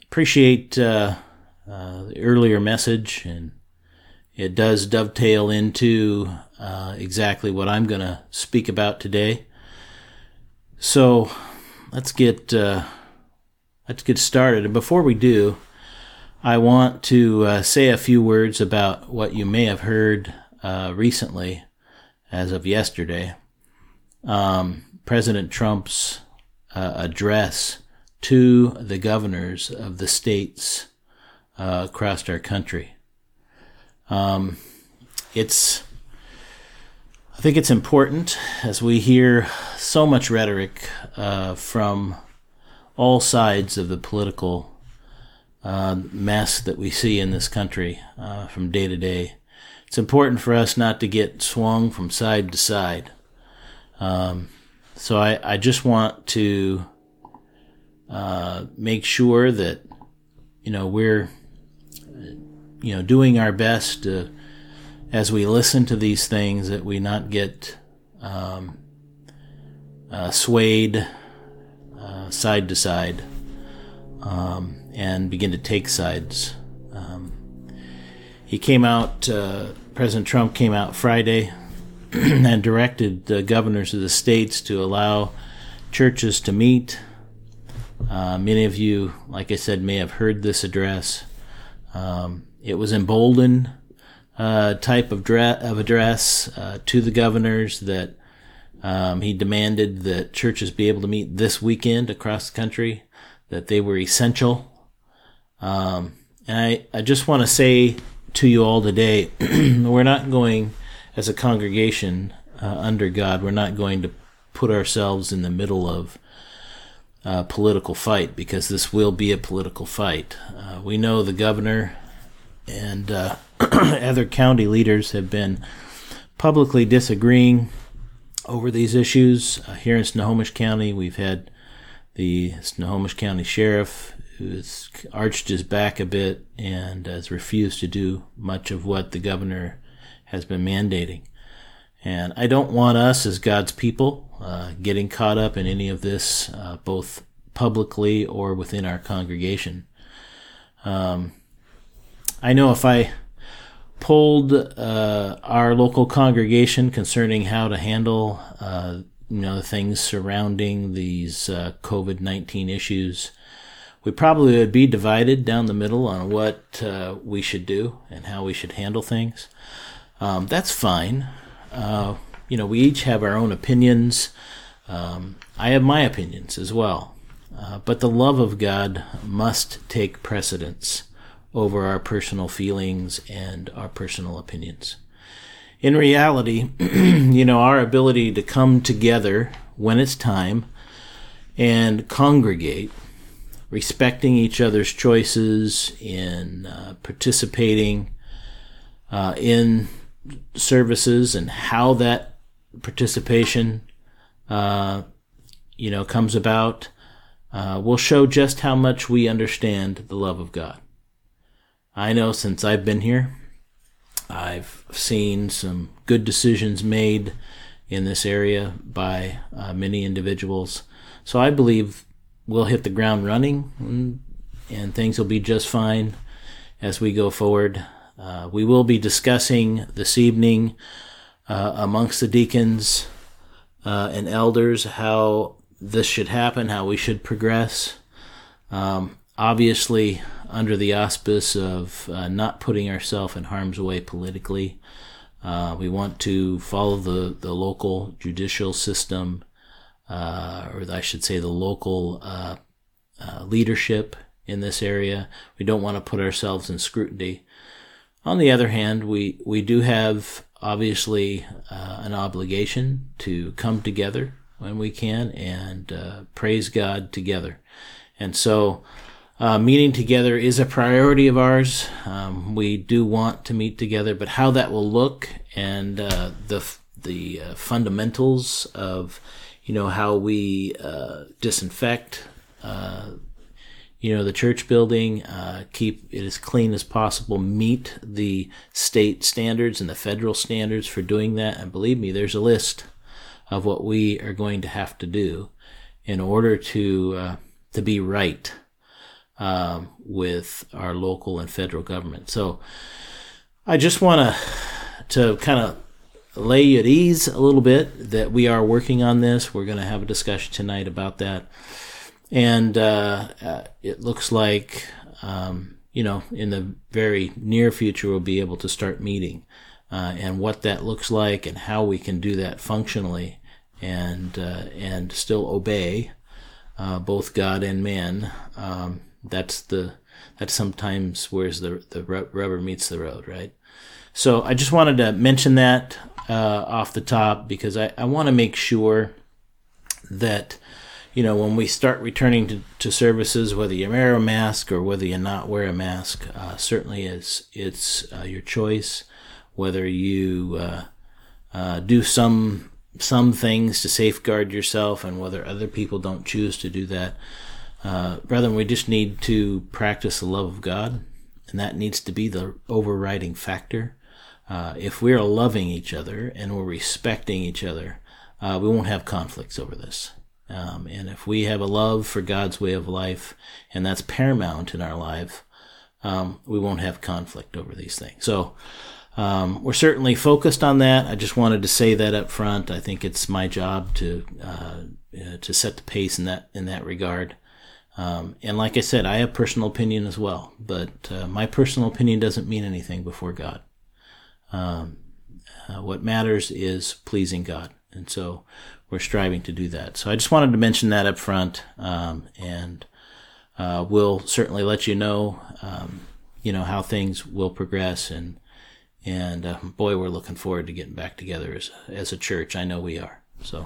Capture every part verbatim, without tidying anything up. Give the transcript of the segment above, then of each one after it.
appreciate uh, uh, the earlier message, and it does dovetail into uh, exactly what I'm going to speak about today. So let's get uh, let's get started. And before we do, I want to uh, say a few words about what you may have heard uh, recently, as of yesterday. Um, President Trump's uh, address to the governors of the states uh, across our country. Um, it's, I think it's important as we hear so much rhetoric uh, from all sides of the political uh, mess that we see in this country uh, from day to day. It's important for us not to get swung from side to side. Um, so I, I just want to uh, make sure that, you know, we're, you know, doing our best to, as we listen to these things, that we not get um, uh, swayed uh, side to side um, and begin to take sides. Um, he came out, uh, President Trump came out Friday and directed the governors of the states to allow churches to meet. Uh, many of you, like I said, may have heard this address. Um, it was emboldened uh, type of, dra- of address uh, to the governors that um, he demanded that churches be able to meet this weekend across the country, that they were essential. Um, and I, I just want to say to you all today, we're not going, as a congregation uh, under God, we're not going to put ourselves in the middle of a political fight, because this will be a political fight. Uh, we know the governor and uh, other county leaders have been publicly disagreeing over these issues. Uh, here in Snohomish County, we've had the Snohomish County Sheriff who's arched his back a bit and has refused to do much of what the governor has been mandating. And I don't want us as God's people uh, getting caught up in any of this, uh, both publicly or within our congregation. Um, I know if I polled uh, our local congregation concerning how to handle uh, you know, the things surrounding these uh, covid nineteen issues, we probably would be divided down the middle on what uh, we should do and how we should handle things. Um, that's fine. Uh, you know, we each have our own opinions. Um, I have my opinions as well. Uh, but the love of God must take precedence over our personal feelings and our personal opinions. In reality, you know, our ability to come together when it's time and congregate, respecting each other's choices, in uh, participating uh, in services, and how that participation, uh, you know, comes about, uh, will show just how much we understand the love of God. I know since I've been here, I've seen some good decisions made in this area by uh, many individuals. So I believe we'll hit the ground running, and, and things will be just fine as we go forward. Uh, we will be discussing this evening uh, amongst the deacons uh, and elders how this should happen, how we should progress. Um, obviously, under the auspice of uh, not putting ourselves in harm's way politically. Uh, we want to follow the, the local judicial system, uh, or I should say the local uh, uh, leadership in this area. We don't want to put ourselves in scrutiny. On the other hand, we, we do have, obviously, uh, an obligation to come together when we can and uh, praise God together. And so uh, meeting together is a priority of ours. Um, we do want to meet together, but how that will look and uh, the the uh, fundamentals of, you know, how we uh, disinfect, uh, you know, the church building, uh, keep it as clean as possible, meet the state standards and the federal standards for doing that. And believe me, there's a list of what we are going to have to do in order to uh, to be right. um, with our local and federal government. So I just want to to kind of lay you at ease a little bit that we are working on this. We're going to have a discussion tonight about that. And uh, uh, it looks like, um, you know, in the very near future, we'll be able to start meeting. Uh, and what that looks like and how we can do that functionally and uh, and still obey uh, both God and man. Um, that's the that's sometimes where's the the rubber meets the road, right? So I just wanted to mention that uh, off the top because I, I want to make sure that, you know, when we start returning to, to services, whether you wear a mask or whether you not wear a mask, uh, certainly is it's uh, your choice. Whether you uh, uh, do some some things to safeguard yourself and whether other people don't choose to do that. Uh, brethren, we just need to practice the love of God, and that needs to be the overriding factor. Uh, if we're loving each other and we're respecting each other, uh, we won't have conflicts over this. Um, and if we have a love for God's way of life, and that's paramount in our life, um, we won't have conflict over these things. So, Um, we're certainly focused on that. I just wanted to say that up front. I think it's my job to uh, uh, to set the pace in that in that regard. Um, and like I said, I have personal opinion as well, but uh, my personal opinion doesn't mean anything before God. Um, uh, what matters is pleasing God, and so we're striving to do that. So I just wanted to mention that up front, um, and uh, we'll certainly let you know, um, you know, how things will progress. And And uh, boy, we're looking forward to getting back together as as a church. I know we are. So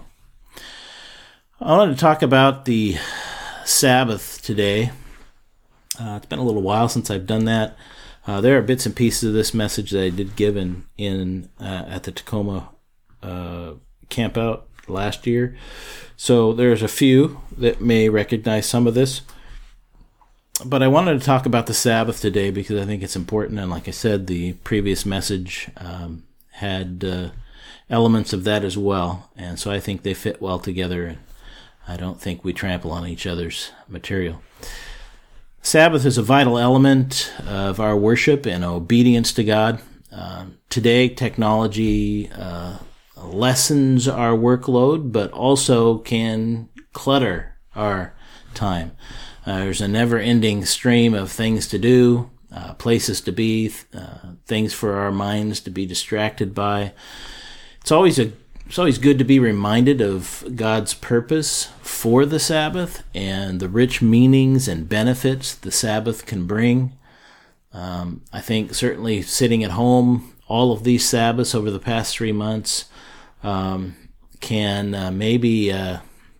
I wanted to talk about the Sabbath today. Uh, it's been a little while since I've done that. Uh, there are bits and pieces of this message that I did give in, in uh, at the Tacoma uh, campout last year. So there's a few that may recognize some of this. But I wanted to talk about the Sabbath today because I think it's important. And like I said, the previous message um, had uh, elements of that as well. And so I think they fit well together. And I don't think we trample on each other's material. Sabbath is a vital element of our worship and obedience to God. Uh, today, technology uh, lessens our workload, but also can clutter our time. Uh, there's a never-ending stream of things to do, uh, places to be, uh, things for our minds to be distracted by. It's always a it's always good to be reminded of God's purpose for the Sabbath and the rich meanings and benefits the Sabbath can bring. Um, I think certainly sitting at home all of these Sabbaths over the past three months um, can uh, maybe. Uh,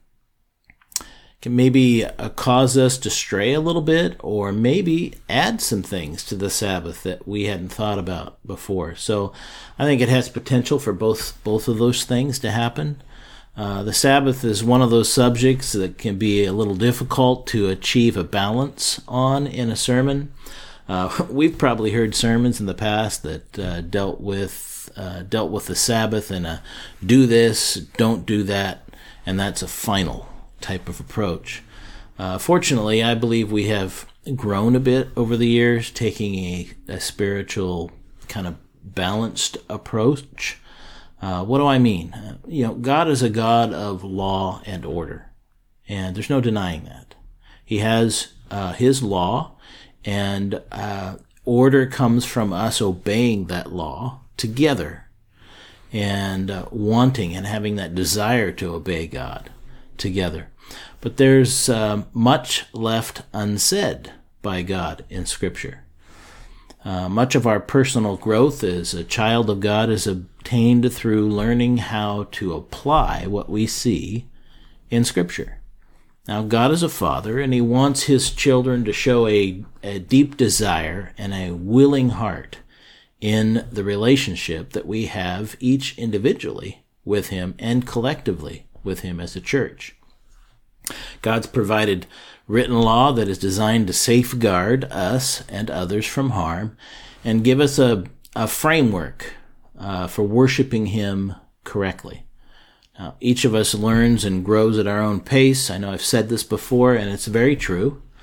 can maybe uh, cause us to stray a little bit or maybe add some things to the Sabbath that we hadn't thought about before. So I think it has potential for both both of those things to happen. Uh, the Sabbath is one of those subjects that can be a little difficult to achieve a balance on in a sermon. Uh, we've probably heard sermons in the past that uh, dealt with uh, dealt with the Sabbath and a do this, don't do that, and that's a final type of approach. Uh, fortunately, I believe we have grown a bit over the years, taking a, a spiritual kind of balanced approach. Uh, what do I mean? Uh, you know, God is a God of law and order, and there's no denying that. He has uh, His law, and uh, order comes from us obeying that law together and uh, wanting and having that desire to obey God together. But there's uh, much left unsaid by God in Scripture. Uh, much of our personal growth as a child of God is obtained through learning how to apply what we see in Scripture. Now, God is a father, and He wants His children to show a, a deep desire and a willing heart in the relationship that we have each individually with Him and collectively with Him as a church. God's provided written law that is designed to safeguard us and others from harm and give us a, a framework uh, for worshiping Him correctly. Now, each of us learns and grows at our own pace. I know I've said this before, and it's very true.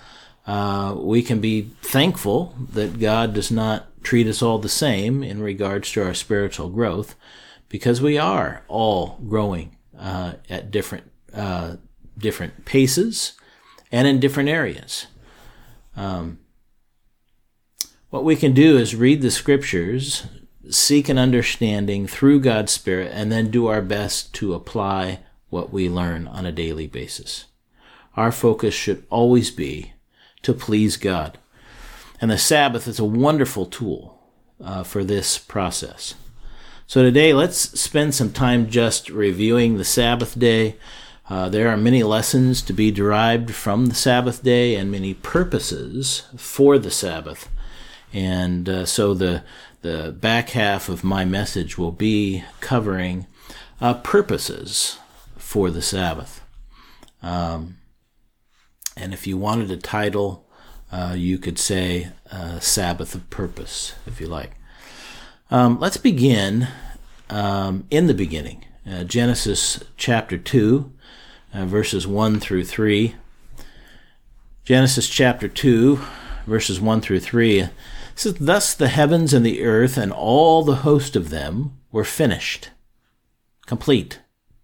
uh, we can be thankful that God does not treat us all the same in regards to our spiritual growth, because we are all growing uh, at different uh, different paces and in different areas. Um, what we can do is read the scriptures, seek an understanding through God's Spirit, and then do our best to apply what we learn on a daily basis. Our focus should always be to please God. And the Sabbath is a wonderful tool uh, for this process. So today, let's spend some time just reviewing the Sabbath day. Uh, there are many lessons to be derived from the Sabbath day and many purposes for the Sabbath. And uh, so the the back half of my message will be covering uh, purposes for the Sabbath. Um, and if you wanted a title, uh, you could say uh, Sabbath of Purpose, if you like. Um, let's begin um, in the beginning. Uh, Genesis chapter two, uh, verses one through three. Genesis chapter two, verses one through three. It says, "Thus the heavens and the earth and all the host of them were finished," complete.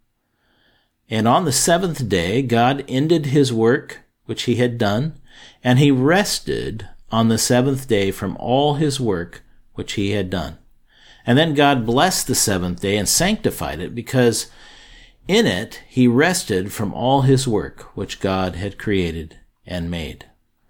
"And on the seventh day God ended his work which he had done, and he rested on the seventh day from all his work which he had done. And then God blessed the seventh day and sanctified it, because in it he rested from all his work which God had created and made."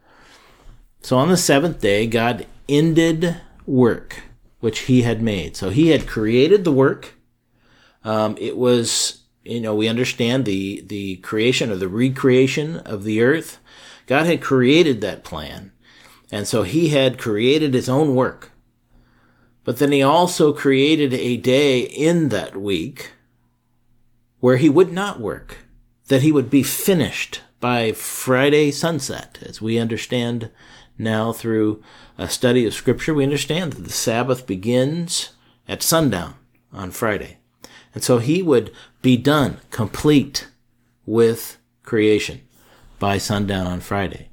So on the seventh day, God ended work which he had made. So he had created the work. Um, it was, you know, we understand the, the creation or the recreation of the earth. God had created that plan. And so he had created his own work. But then he also created a day in that week where he would not work, that he would be finished by Friday sunset. As we understand now through a study of Scripture, we understand that the Sabbath begins at sundown on Friday. And so he would be done, complete with creation by sundown on Friday.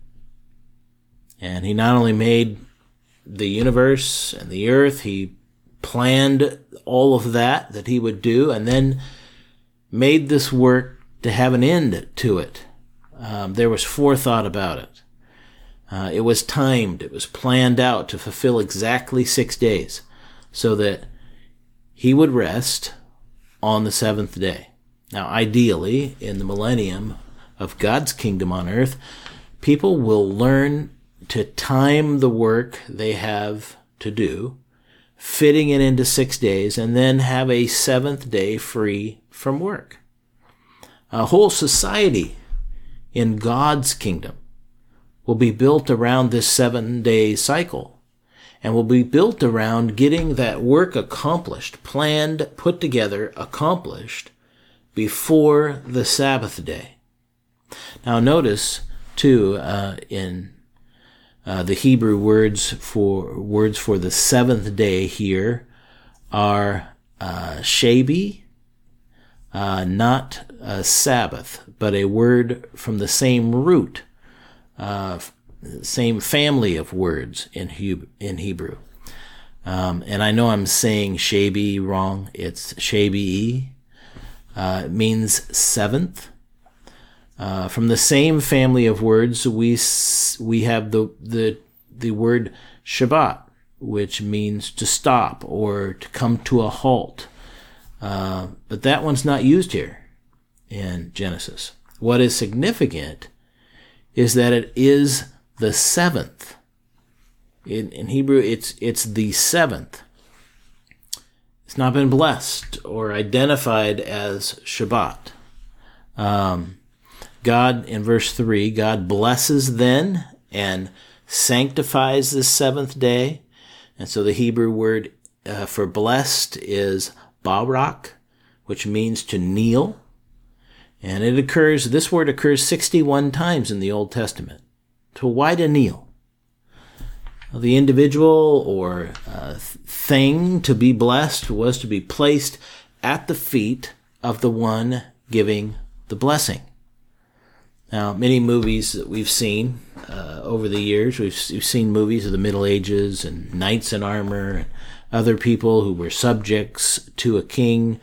And he not only made the universe and the earth, he planned all of that that he would do, and then made this work to have an end to it. Um, there was forethought about it. Uh, it was timed. It was planned out to fulfill exactly six days so that he would rest on the seventh day. Now, ideally, in the millennium of God's kingdom on earth, people will learn to time the work they have to do, fitting it into six days, and then have a seventh day free from work. A whole society in God's kingdom will be built around this seven-day cycle, and will be built around getting that work accomplished, planned, put together, accomplished before the Sabbath day. Now notice, too, uh, in uh, the Hebrew words for words for the seventh day here are uh, shabi, uh, not a Sabbath, but a word from the same root, uh, same family of words in Hebrew. In Hebrew. Um, and I know I'm saying shabi wrong. It's shabi. Uh, it means seventh. Uh, from the same family of words, we we have the the the word Shabbat, which means to stop or to come to a halt. Uh, but that one's not used here in Genesis. What is significant is that it is the seventh. In, in Hebrew, it's it's the seventh. It's not been blessed or identified as Shabbat. Um, God, in verse three, God blesses then and sanctifies the seventh day. And so the Hebrew word uh, for blessed is barak, which means to kneel. And it occurs, this word occurs sixty-one times in the Old Testament. To why to kneel? The individual or uh, thing to be blessed was to be placed at the feet of the one giving the blessing. Now, many movies that we've seen uh, over the years, we've, we've seen movies of the Middle Ages and knights in armor and other people who were subjects to a king,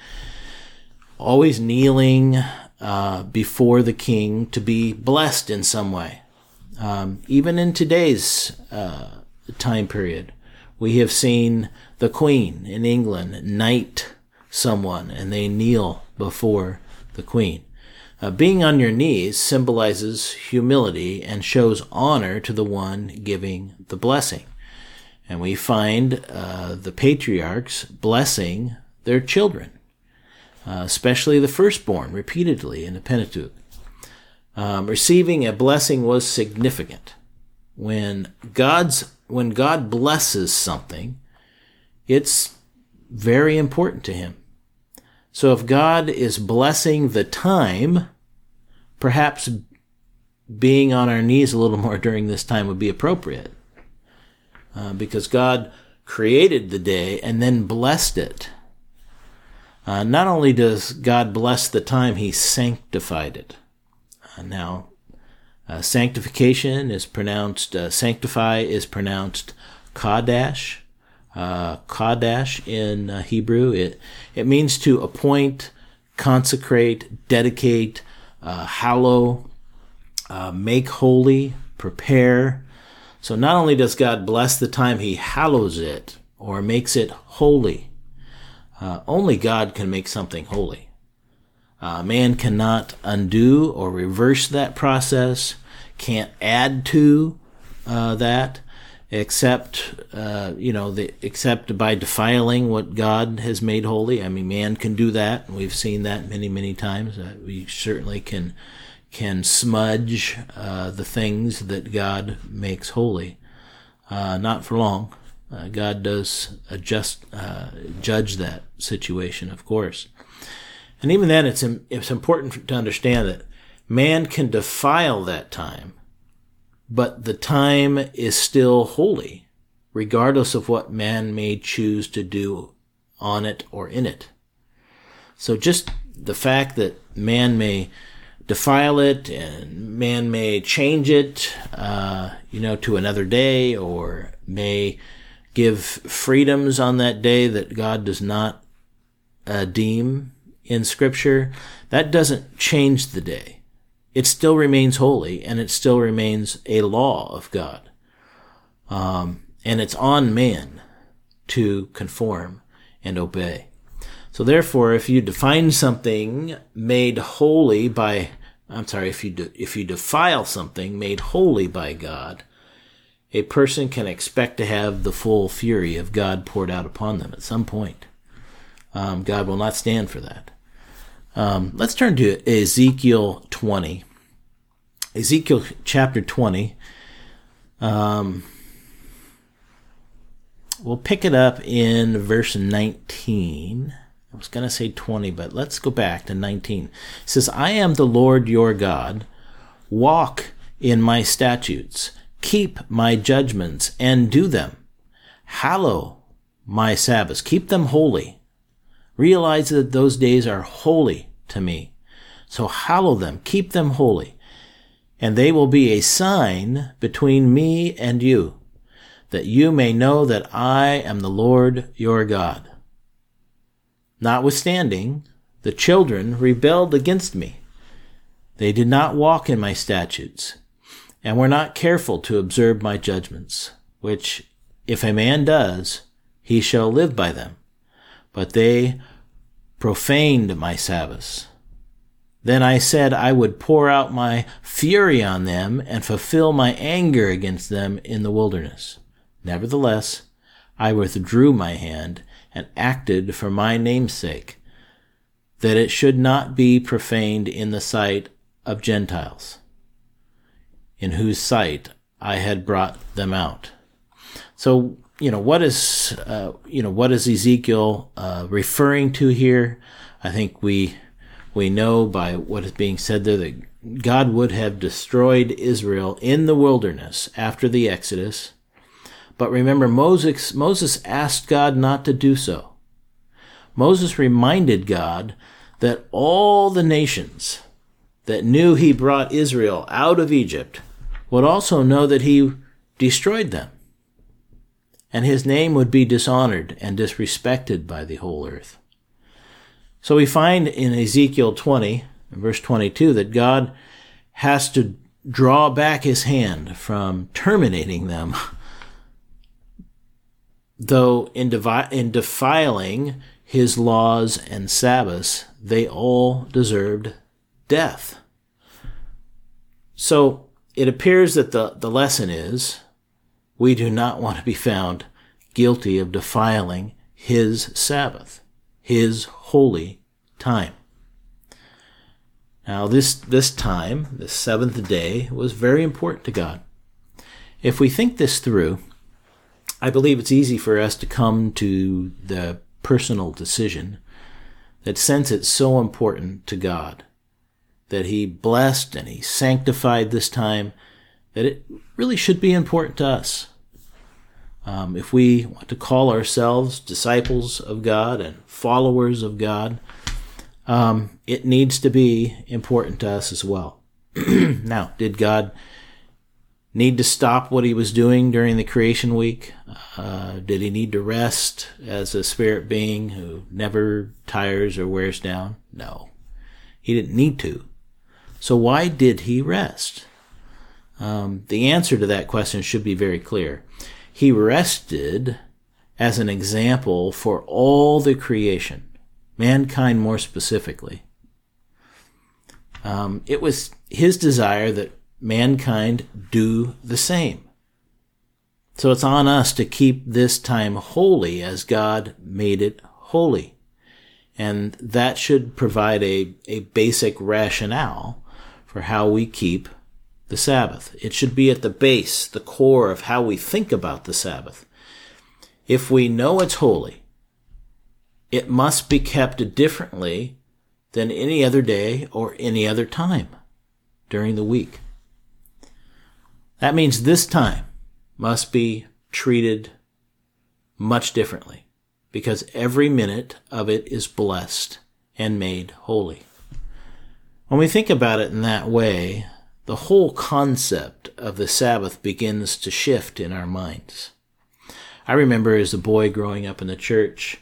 always kneeling uh, before the king to be blessed in some way. Um, even in today's uh, time period, we have seen the Queen in England knight someone, and they kneel before the Queen. Uh, being on your knees symbolizes humility and shows honor to the one giving the blessing. And we find uh, the patriarchs blessing their children, uh, especially the firstborn, repeatedly in the Pentateuch. Um, receiving a blessing was significant. When God's when God blesses something, it's very important to him. So if God is blessing the time, perhaps being on our knees a little more during this time would be appropriate. Uh, because God created the day and then blessed it. Uh, not only does God bless the time, he sanctified it. Uh, now, uh, sanctification is pronounced, uh, sanctify is pronounced Kadash. Uh, Kadash in uh, Hebrew. It, it means to appoint, consecrate, dedicate, uh, hallow, uh, make holy, prepare. So not only does God bless the time, he hallows it or makes it holy. Uh, only God can make something holy. Uh, man cannot undo or reverse that process, can't add to uh, that, except, uh, you know, the, except by defiling what God has made holy. I mean, man can do that, and we've seen that many, many times. Uh, we certainly can can smudge uh, the things that God makes holy. Uh, not for long. Uh, God does adjust, uh, judge that situation, of course. And even then, it's it's important to understand that man can defile that time, but the time is still holy, regardless of what man may choose to do on it or in it. So just the fact that man may defile it and man may change it, uh, you know, to another day, or may give freedoms on that day that God does not uh, deem in Scripture, that doesn't change the day. It still remains holy, and it still remains a law of God. Um, and it's on man to conform and obey. So therefore, if you define something made holy by, I'm sorry, if you de, if you defile something made holy by God, a person can expect to have the full fury of God poured out upon them at some point. Um, God will not stand for that. Um, let's turn to Ezekiel twenty. Ezekiel chapter twenty. Um, we'll pick it up in verse nineteen. I was going to say twenty, but let's go back to nineteen. It says, I am the Lord your God. Walk in my statutes. Keep my judgments and do them. Hallow my Sabbaths. Keep them holy. Realize that those days are holy to me. So hallow them. Keep them holy. And they will be a sign between me and you, that you may know that I am the Lord your God. Notwithstanding, the children rebelled against me. They did not walk in my statutes, and were not careful to observe my judgments, which, if a man does, he shall live by them. But they profaned my Sabbaths. Then I said I would pour out my fury on them and fulfill my anger against them in the wilderness. Nevertheless, I withdrew my hand and acted for my name's sake, that it should not be profaned in the sight of Gentiles, in whose sight I had brought them out. So, you know, what is, uh, you know, what is Ezekiel uh, referring to here? I think we we know by what is being said there that God would have destroyed Israel in the wilderness after the Exodus. But remember, Moses, Moses asked God not to do so. Moses reminded God that all the nations that knew he brought Israel out of Egypt would also know that he destroyed them, and his name would be dishonored and disrespected by the whole earth. So we find in Ezekiel twenty, verse twenty-two, that God has to draw back his hand from terminating them, though in, devi- in defiling his laws and Sabbaths, they all deserved death. So it appears that the, the lesson is we do not want to be found guilty of defiling his Sabbath, his holy time. Now, this, this time, the seventh day, was very important to God. If we think this through, I believe it's easy for us to come to the personal decision that since it's so important to God, that he blessed and he sanctified this time, that it really should be important to us. Um, if we want to call ourselves disciples of God and followers of God, um, it needs to be important to us as well. Now, did God need to stop what he was doing during the creation week? Uh, did he need to rest as a spirit being who never tires or wears down? No, he didn't need to. So why did he rest? Um, the answer to that question should be very clear. He rested as an example for all the creation, mankind more specifically. Um, it was his desire that mankind do the same. So it's on us to keep this time holy as God made it holy. And that should provide a, a basic rationale for how we keep the Sabbath. It should be at the base, the core of how we think about the Sabbath. If we know it's holy, it must be kept differently than any other day or any other time during the week. That means this time must be treated much differently because every minute of it is blessed and made holy. When we think about it in that way, the whole concept of the Sabbath begins to shift in our minds. I remember as a boy growing up in the church,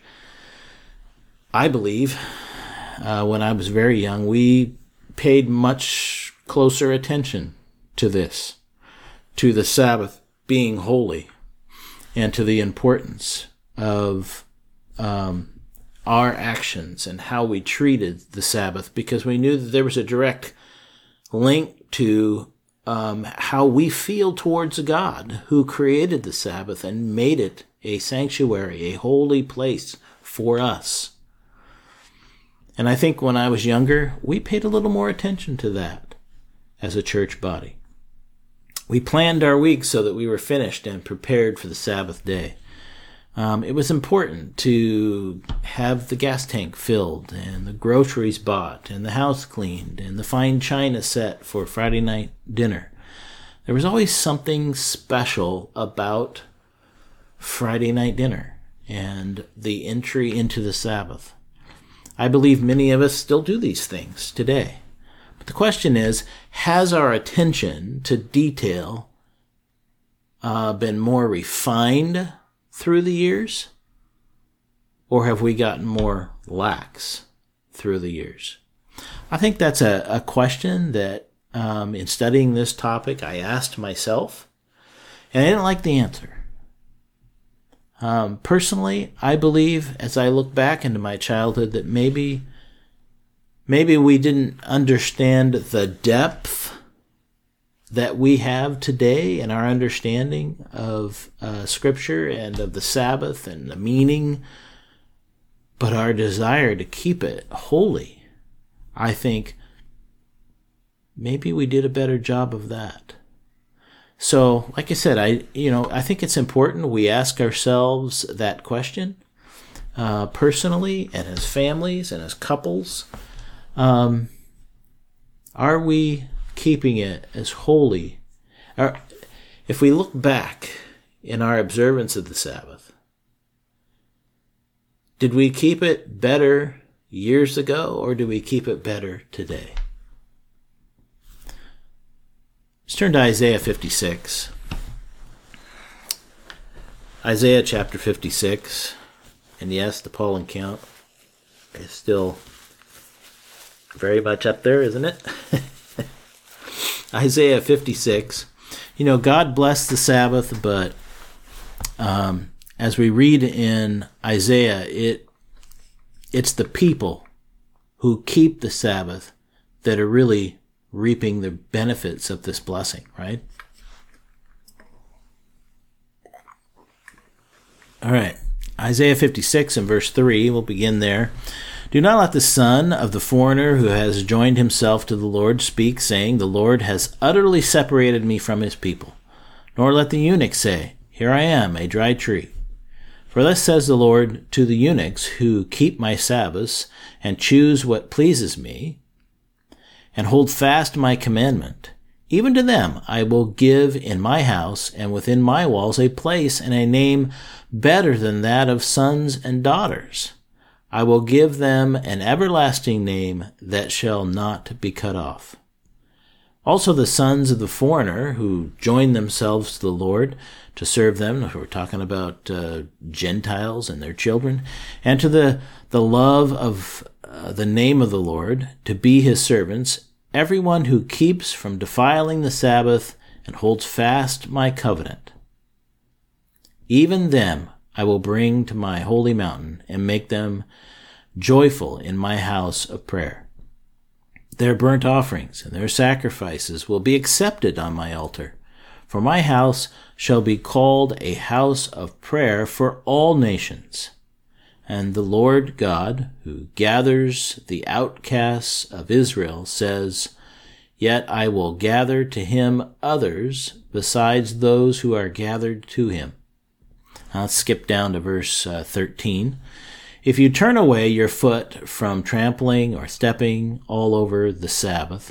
I believe, uh, when I was very young, we paid much closer attention to this, to the Sabbath being holy, and to the importance of um, our actions and how we treated the Sabbath, because we knew that there was a direct link to um, how we feel towards God who created the Sabbath and made it a sanctuary, a holy place for us. And I think when I was younger, we paid a little more attention to that as a church body. We planned our week so that we were finished and prepared for the Sabbath day. Um, it was important to have the gas tank filled and the groceries bought and the house cleaned and the fine china set for Friday night dinner. There was always something special about Friday night dinner and the entry into the Sabbath. I believe many of us still do these things today. But the question is, has our attention to detail uh, been more refined through the years? Or have we gotten more lax through the years? I think that's a, a question that um, in studying this topic I asked myself, and I didn't like the answer. Um, personally, I believe as I look back into my childhood that maybe maybe we didn't understand the depth that we have today in our understanding of uh, Scripture and of the Sabbath and the meaning, but our desire to keep it holy, I think maybe we did a better job of that. So, like I said, I you know I think it's important we ask ourselves that question uh, personally and as families and as couples. Um, are we keeping it as holy? Or, if we look back in our observance of the Sabbath, did we keep it better years ago or do we keep it better today? Let's turn to Isaiah fifty-six. Isaiah chapter fifty-six. And yes, the pollen count is still very much up there, isn't it? Isaiah fifty-six. You know, God blessed the Sabbath, but um, as we read in Isaiah, it it's the people who keep the Sabbath that are really reaping the benefits of this blessing, right? All right, Isaiah fifty-six and verse three, we'll begin there. Do not let the son of the foreigner who has joined himself to the Lord speak, saying, the Lord has utterly separated me from his people. Nor let the eunuch say, here I am, a dry tree. For thus says the Lord to the eunuchs who keep my Sabbaths and choose what pleases me, and hold fast my commandment. Even to them I will give in my house and within my walls a place and a name better than that of sons and daughters. I will give them an everlasting name that shall not be cut off. Also the sons of the foreigner who join themselves to the Lord to serve them, we're talking about uh, Gentiles and their children, and to the, the love of uh, the name of the Lord, to be his servants, everyone who keeps from defiling the Sabbath and holds fast my covenant. Even them I will bring to my holy mountain and make them joyful in my house of prayer. Their burnt offerings and their sacrifices will be accepted on my altar, for my house shall be called a house of prayer for all nations. And the Lord God, who gathers the outcasts of Israel, says, yet I will gather to him others besides those who are gathered to him. Now let's skip down to verse uh, thirteen. If you turn away your foot from trampling or stepping all over the Sabbath,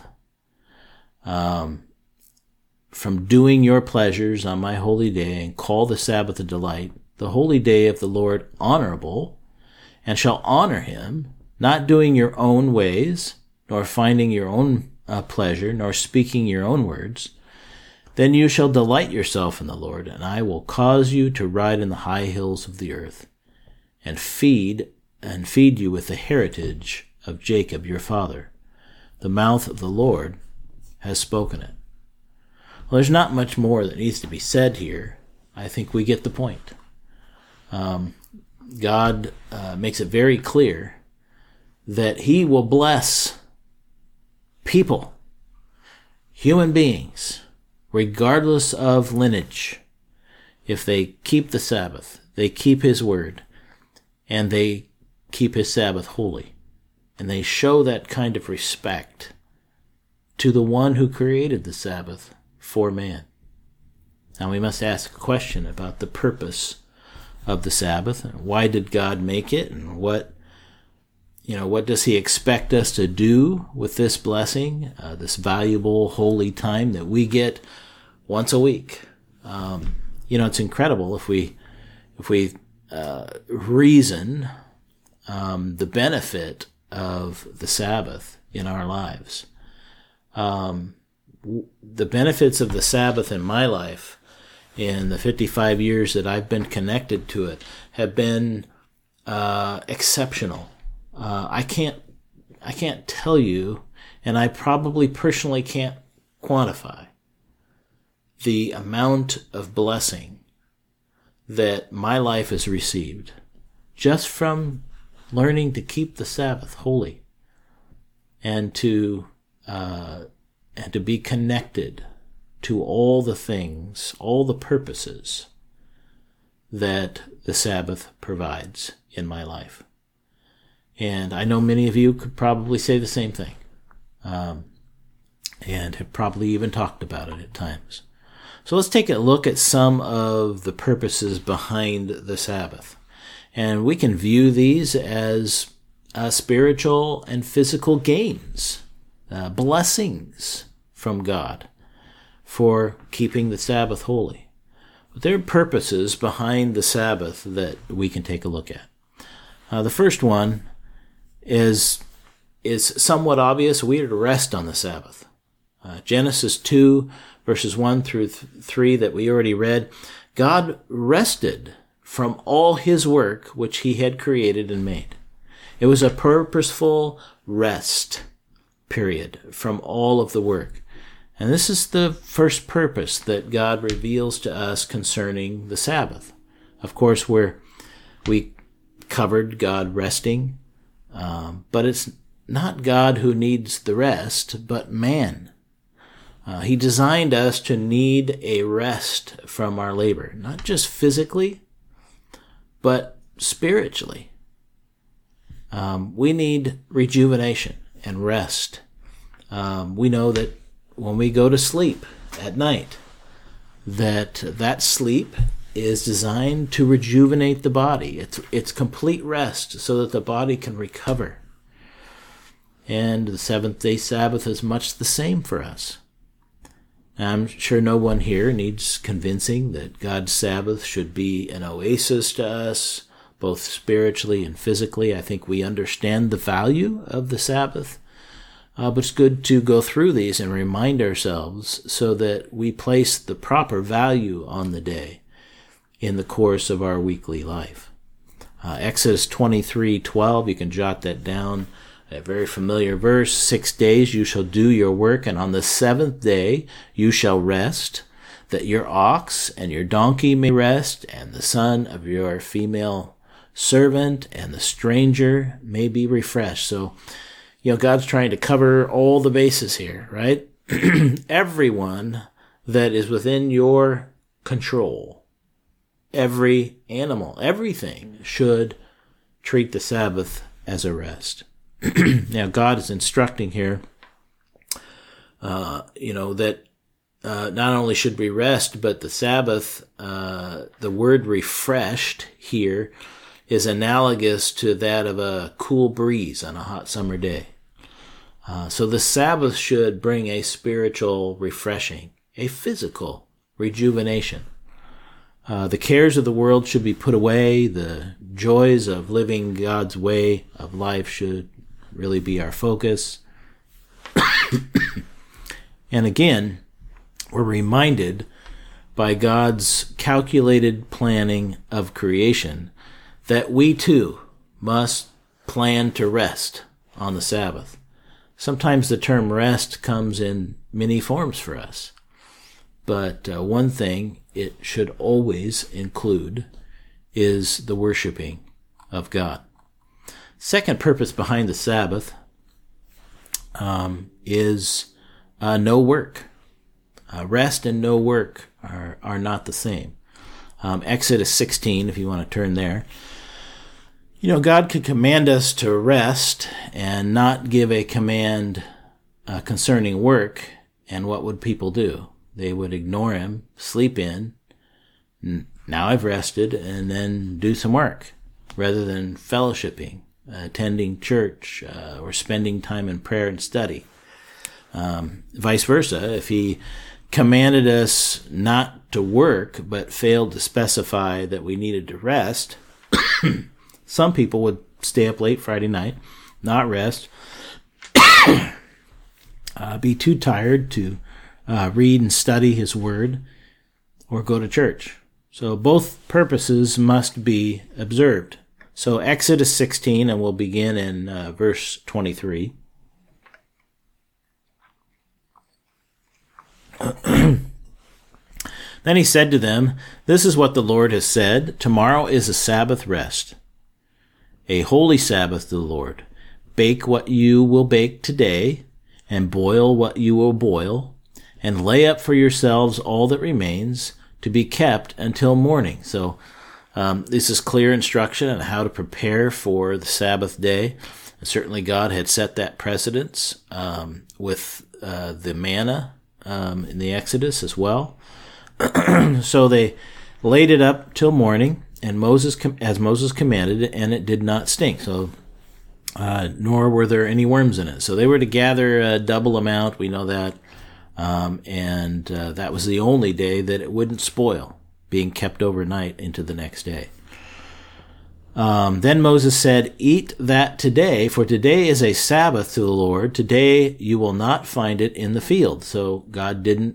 um, from doing your pleasures on my holy day, and call the Sabbath a delight, the holy day of the Lord honorable, and shall honor him, not doing your own ways, nor finding your own uh, pleasure, nor speaking your own words, then you shall delight yourself in the Lord, and I will cause you to ride in the high hills of the earth, and feed and feed you with the heritage of Jacob your father. The mouth of the Lord has spoken it. Well, there's not much more that needs to be said here. I think we get the point. Um, God uh, makes it very clear that he will bless people, human beings, regardless of lineage, if they keep the Sabbath, they keep his word, and they keep his Sabbath holy, and they show that kind of respect to the one who created the Sabbath for man. Now we must ask a question about the purpose of the Sabbath. Why did God make it, and what you know what does he expect us to do with this blessing, uh, this valuable holy time that we get once a week? Um, you know, it's incredible if we if we uh, reason um, the benefit of the Sabbath in our lives. Um, w- the benefits of the Sabbath in my life, in the fifty-five years that I've been connected to it, have been uh, exceptional. Uh, I can't, I can't tell you, and I probably personally can't quantify the amount of blessing that my life has received just from learning to keep the Sabbath holy, and to uh, and to be connected to all the things, all the purposes that the Sabbath provides in my life. And I know many of you could probably say the same thing, um, and have probably even talked about it at times. So let's take a look at some of the purposes behind the Sabbath. And we can view these as uh, spiritual and physical gains, uh, blessings from God for keeping the Sabbath holy. But there are purposes behind the Sabbath that we can take a look at. Uh, the first one is is somewhat obvious. We are to rest on the Sabbath. Uh, Genesis two, verses one through th- three that we already read, God rested from all his work which he had created and made. It was a purposeful rest period from all of the work. And this is the first purpose that God reveals to us concerning the Sabbath. Of course, we're, we covered God resting, um, but it's not God who needs the rest, but man. Uh, he designed us to need a rest from our labor, not just physically, but spiritually. Um, we need rejuvenation and rest. Um, we know that when we go to sleep at night, that that sleep is designed to rejuvenate the body. It's, it's complete rest so that the body can recover. And the seventh day Sabbath is much the same for us. Now, I'm sure no one here needs convincing that God's Sabbath should be an oasis to us, both spiritually and physically. I think we understand the value of the Sabbath. Uh, but it's good to go through these and remind ourselves so that we place the proper value on the day in the course of our weekly life. Uh, Exodus twenty-three twelve, you can jot that down. A very familiar verse. Six days you shall do your work, and on the seventh day you shall rest, that your ox and your donkey may rest, and the son of your female servant and the stranger may be refreshed. So, you know, God's trying to cover all the bases here, right? Everyone that is within your control, every animal, everything should treat the Sabbath as a rest. Now, God is instructing here, uh, you know, that uh, not only should we rest, but the Sabbath, uh, the word refreshed here is analogous to that of a cool breeze on a hot summer day. Uh, so the Sabbath should bring a spiritual refreshing, a physical rejuvenation. Uh, the cares of the world should be put away. The joys of living God's way of life should really be our focus. And again, we're reminded by God's calculated planning of creation that we too must plan to rest on the Sabbath. Sometimes the term rest comes in many forms for us. But uh, one thing it should always include is the worshiping of God. Second purpose behind the Sabbath um, is uh, no work. Uh, rest and no work are, are not the same. Um, Exodus sixteen, if you want to turn there. You know, God could command us to rest and not give a command uh, concerning work, and what would people do? They would ignore him, sleep in, now I've rested, and then do some work, rather than fellowshipping, attending church, uh, or spending time in prayer and study. Um, vice versa, if he commanded us not to work, but failed to specify that we needed to rest, some people would stay up late Friday night, not rest, uh, be too tired to uh, read and study his word, or go to church. So both purposes must be observed. So Exodus sixteen, and we'll begin in uh, verse twenty-three. Then he said to them, "This is what the Lord has said. Tomorrow is a Sabbath rest, a holy Sabbath to the Lord. Bake what you will bake today, and boil what you will boil, and lay up for yourselves all that remains, to be kept until morning." So um, this is clear instruction on how to prepare for the Sabbath day. And certainly God had set that precedence um, with uh, the manna um, in the Exodus as well. So they laid it up till morning, and Moses, as Moses commanded it, and it did not stink. So, uh, nor were there any worms in it. So they were to gather a double amount. We know that. Um, and uh, that was the only day that it wouldn't spoil, being kept overnight into the next day. Um, then Moses said, "Eat that today, for today is a Sabbath to the Lord. Today you will not find it in the field." So God didn't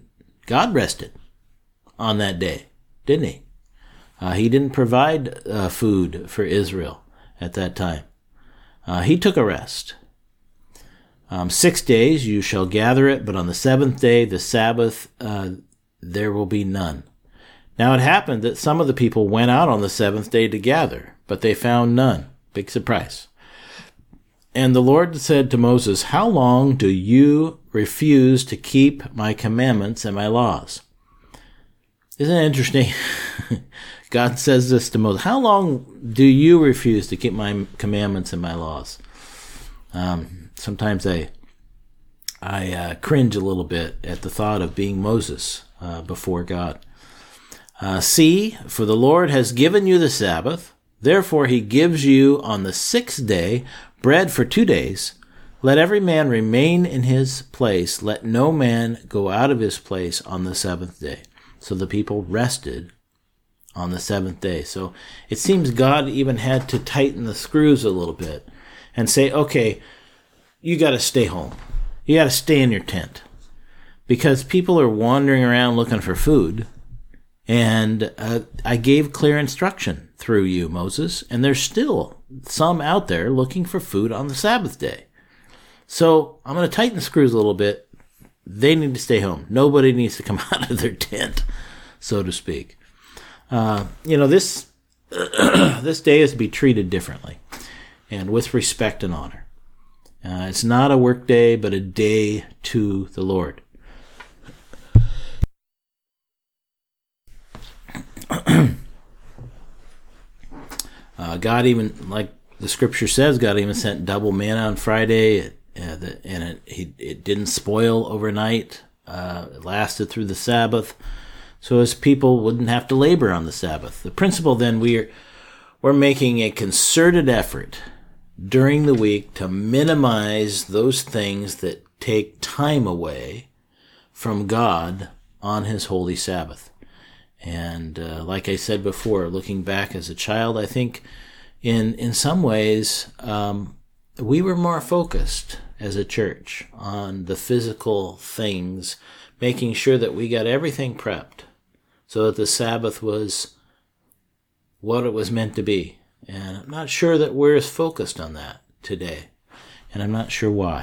God rested on that day, didn't he? Uh, he didn't provide uh, food for Israel at that time. Uh, he took a rest. Um, six days you shall gather it, but on the seventh day, the Sabbath, uh, there will be none. Now it happened that some of the people went out on the seventh day to gather, but they found none. Big surprise. And the Lord said to Moses, how long do you refuse to keep my commandments and my laws? Isn't it interesting? God says this to Moses. How long do you refuse to keep my commandments and my laws? Um, sometimes I I uh, cringe a little bit at the thought of being Moses uh, before God. Uh, See, for the Lord has given you the Sabbath. Therefore he gives you on the sixth day bread for two days. Let every man remain in his place. Let no man go out of his place on the seventh day. So the people rested on the seventh day. So it seems God even had to tighten the screws a little bit and say, okay, you got to stay home. You got to stay in your tent. Because people are wandering around looking for food. And uh, I gave clear instruction through you, Moses. And there's still some out there looking for food on the Sabbath day. So I'm going to tighten the screws a little bit. They need to stay home. Nobody needs to come out of their tent, so to speak. Uh, you know, this this day is to be treated differently and with respect and honor. Uh, it's not a work day, but a day to the Lord. uh, God even, like the scripture says, God even sent double manna on Friday. Uh, the, and it, he, it didn't spoil overnight. Uh, it lasted through the Sabbath, so as people wouldn't have to labor on the Sabbath. The principle then, we are, we're making a concerted effort during the week to minimize those things that take time away from God on his holy Sabbath. And uh, like I said before, looking back as a child, I think in, in some ways, um, we were more focused as a church on the physical things, making sure that we got everything prepped so that the Sabbath was what it was meant to be. And I'm not sure that we're as focused on that today. And I'm not sure why.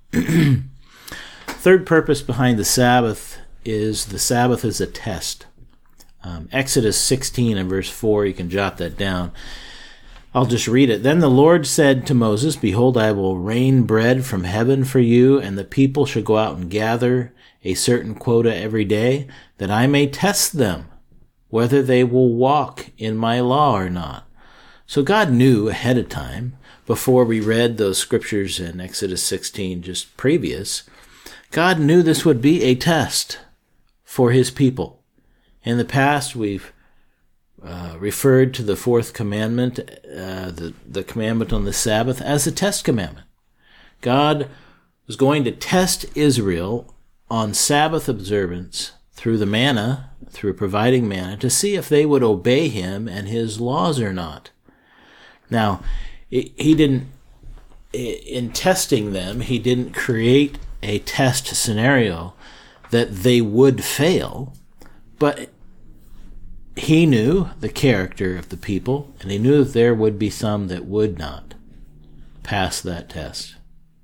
Third purpose behind the Sabbath is the Sabbath is a test. Um, Exodus sixteen and verse four, you can jot that down. I'll just read it. Then the Lord said to Moses, behold, I will rain bread from heaven for you, and the people shall go out and gather a certain quota every day, that I may test them, whether they will walk in my law or not. So God knew ahead of time, before we read those scriptures in Exodus sixteen just previous, God knew this would be a test for his people. In the past, we've Uh, referred to the fourth commandment, uh, the, the commandment on the Sabbath, as a test commandment. God was going to test Israel on Sabbath observance through the manna, through providing manna, to see if they would obey him and his laws or not. Now, it, he didn't, in testing them, he didn't create a test scenario that they would fail, but he knew the character of the people, and he knew that there would be some that would not pass that test.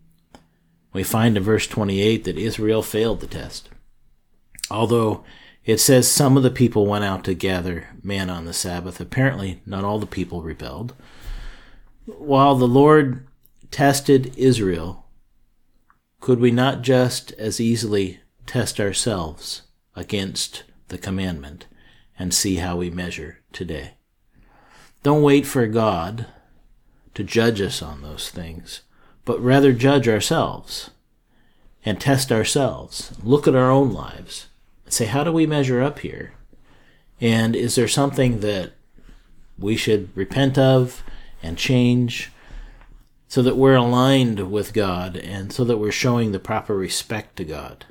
We find in verse twenty-eight that Israel failed the test. Although it says some of the people went out to gather manna on the Sabbath, apparently not all the people rebelled. While the Lord tested Israel, could we not just as easily test ourselves against the commandment and see how we measure today? Don't wait for God to judge us on those things, but rather judge ourselves and test ourselves. Look at our own lives and say, how do we measure up here? And is there something that we should repent of and change so that we're aligned with God and so that we're showing the proper respect to God?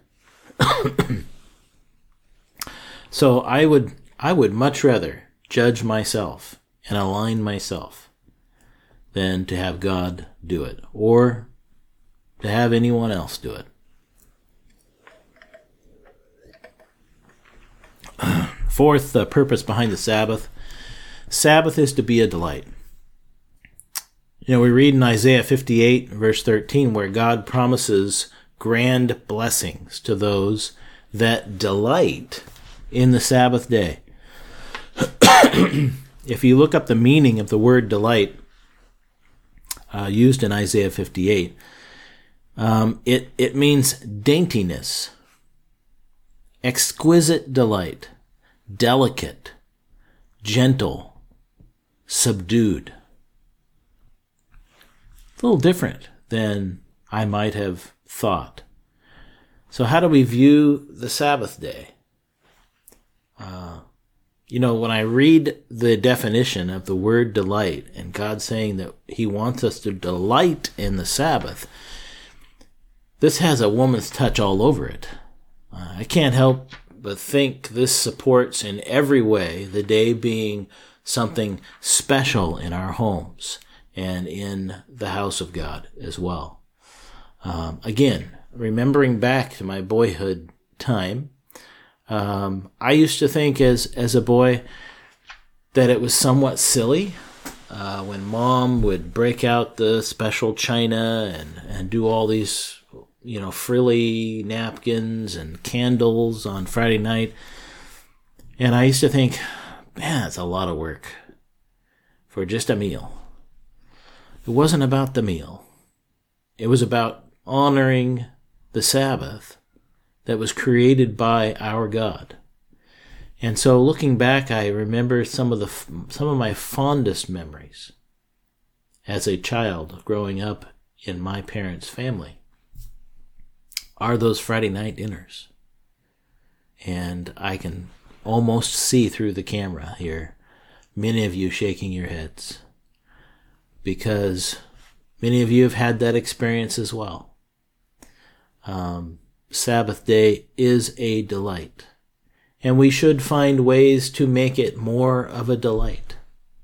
So I would I would much rather judge myself and align myself than to have God do it, or to have anyone else do it. Fourth uh, purpose behind the Sabbath. Sabbath is to be a delight. You know, we read in Isaiah fifty-eight, verse thirteen, where God promises grand blessings to those that delight in the Sabbath day. If you look up the meaning of the word delight uh, used in Isaiah fifty-eight, um, it, it means daintiness, exquisite delight, delicate, gentle, subdued. A little different than I might have thought. So how do we view the Sabbath day? Uh, you know, when I read the definition of the word delight and God saying that he wants us to delight in the Sabbath, this has a woman's touch all over it. Uh, I can't help but think this supports in every way the day being something special in our homes and in the house of God as well. Um, again, remembering back to my boyhood time, um, I used to think as, as a boy that it was somewhat silly uh, when Mom would break out the special china and, and do all these, you know, frilly napkins and candles on Friday night. And I used to think, man, that's a lot of work for just a meal. It wasn't about the meal. It was about honoring the Sabbath that was created by our God. And so looking back, I remember some of the some of my fondest memories as a child growing up in my parents' family are those Friday night dinners. And I can almost see through the camera here many of you shaking your heads, because many of you have had that experience as well. Um, Sabbath day is a delight, and we should find ways to make it more of a delight.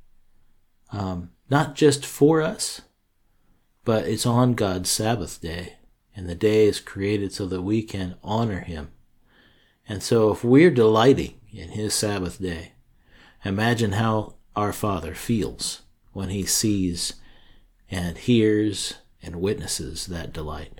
Um, not just for us, but it's on God's Sabbath day, and the day is created so that we can honor him. And so if we're delighting in his Sabbath day, imagine how our Father feels when he sees and hears and witnesses that delight.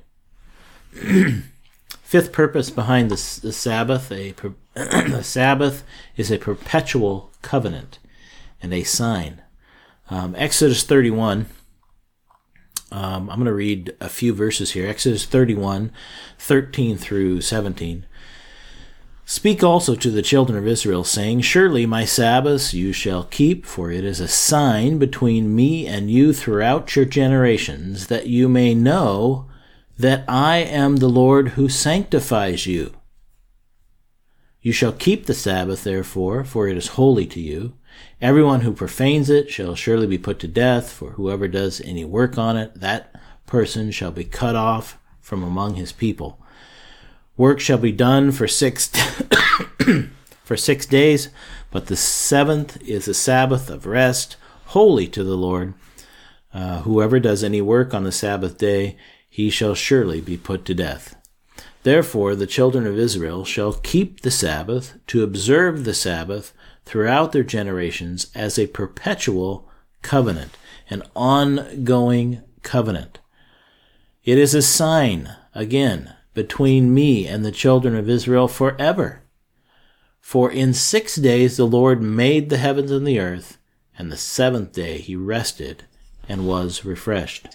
Fifth purpose behind the, the Sabbath, a, the Sabbath is a perpetual covenant and a sign. Um, Exodus thirty-one, um, I'm going to read a few verses here. Exodus thirty-one, thirteen through seventeen. Speak also to the children of Israel, saying, Surely my Sabbaths you shall keep, for it is a sign between me and you throughout your generations, that you may know that I am the Lord who sanctifies you. You shall keep the Sabbath, therefore, for it is holy to you. Everyone who profanes it shall surely be put to death, for whoever does any work on it, that person shall be cut off from among his people. Work shall be done for six for six days, but the seventh is a Sabbath of rest, holy to the Lord. Uh, whoever does any work on the Sabbath day, he shall surely be put to death. Therefore the children of Israel shall keep the Sabbath, to observe the Sabbath throughout their generations as a perpetual covenant, an ongoing covenant. It is a sign, again, between me and the children of Israel forever. For in six days the Lord made the heavens and the earth, and the seventh day he rested and was refreshed.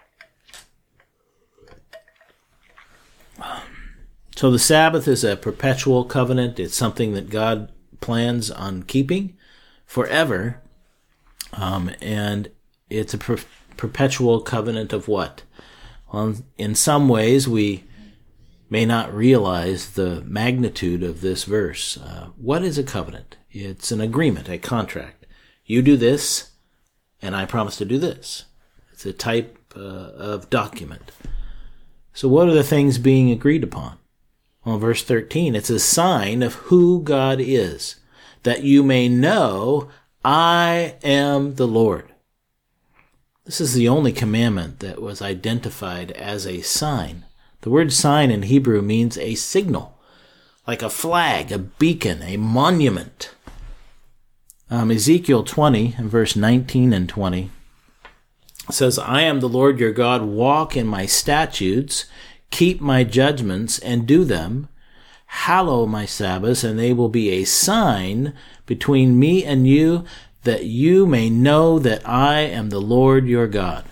So the Sabbath is a perpetual covenant. It's something that God plans on keeping forever. Um, and it's a per- perpetual covenant of what? Well, in some ways we may not realize the magnitude of this verse. Uh, what is a covenant? It's an agreement, a contract. You do this, and I promise to do this. It's a type uh, of document. So what are the things being agreed upon? Well, verse thirteen, it's a sign of who God is, that you may know I am the Lord. This is the only commandment that was identified as a sign. The word sign in Hebrew means a signal, like a flag, a beacon, a monument. Um, Ezekiel twenty, in verse nineteen and twenty, says, I am the Lord your God, walk in my statutes, keep my judgments, and do them. Hallow my Sabbaths, and they will be a sign between me and you, that you may know that I am the Lord your God.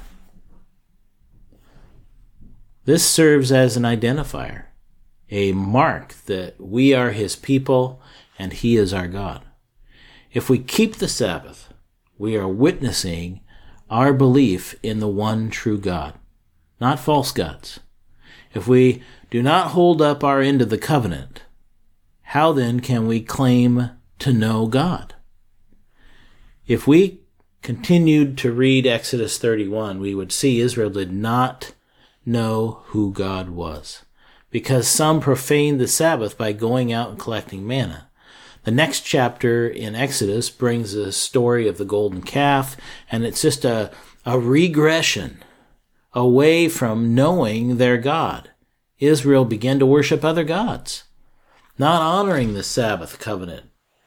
This serves as an identifier, a mark that we are his people and he is our God. If we keep the Sabbath, we are witnessing our belief in the one true God, not false gods. If we do not hold up our end of the covenant, how then can we claim to know God? If we continued to read Exodus thirty-one, we would see Israel did not know who God was, because some profaned the Sabbath by going out and collecting manna. The next chapter in Exodus brings a story of the golden calf, and it's just a, a regression away from knowing their God. Israel began to worship other gods, not honoring the Sabbath covenant.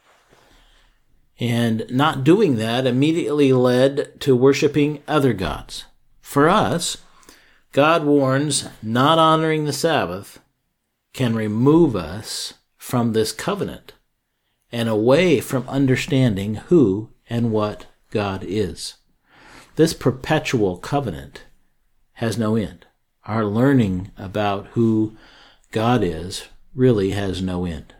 And not doing that immediately led to worshiping other gods. For us, God warns not honoring the Sabbath can remove us from this covenant and away from understanding who and what God is. This perpetual covenant has no end. Our learning about who God is really has no end.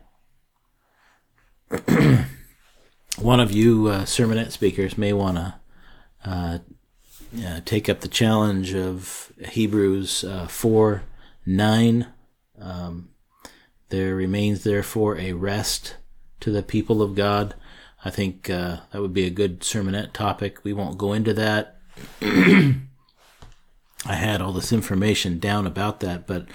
One of you uh, sermonette speakers may want to uh, uh, take up the challenge of Hebrews uh, four nine. Um, there remains therefore a rest to the people of God. I think uh, that would be a good sermonette topic. We won't go into that. I had all this information down about that, but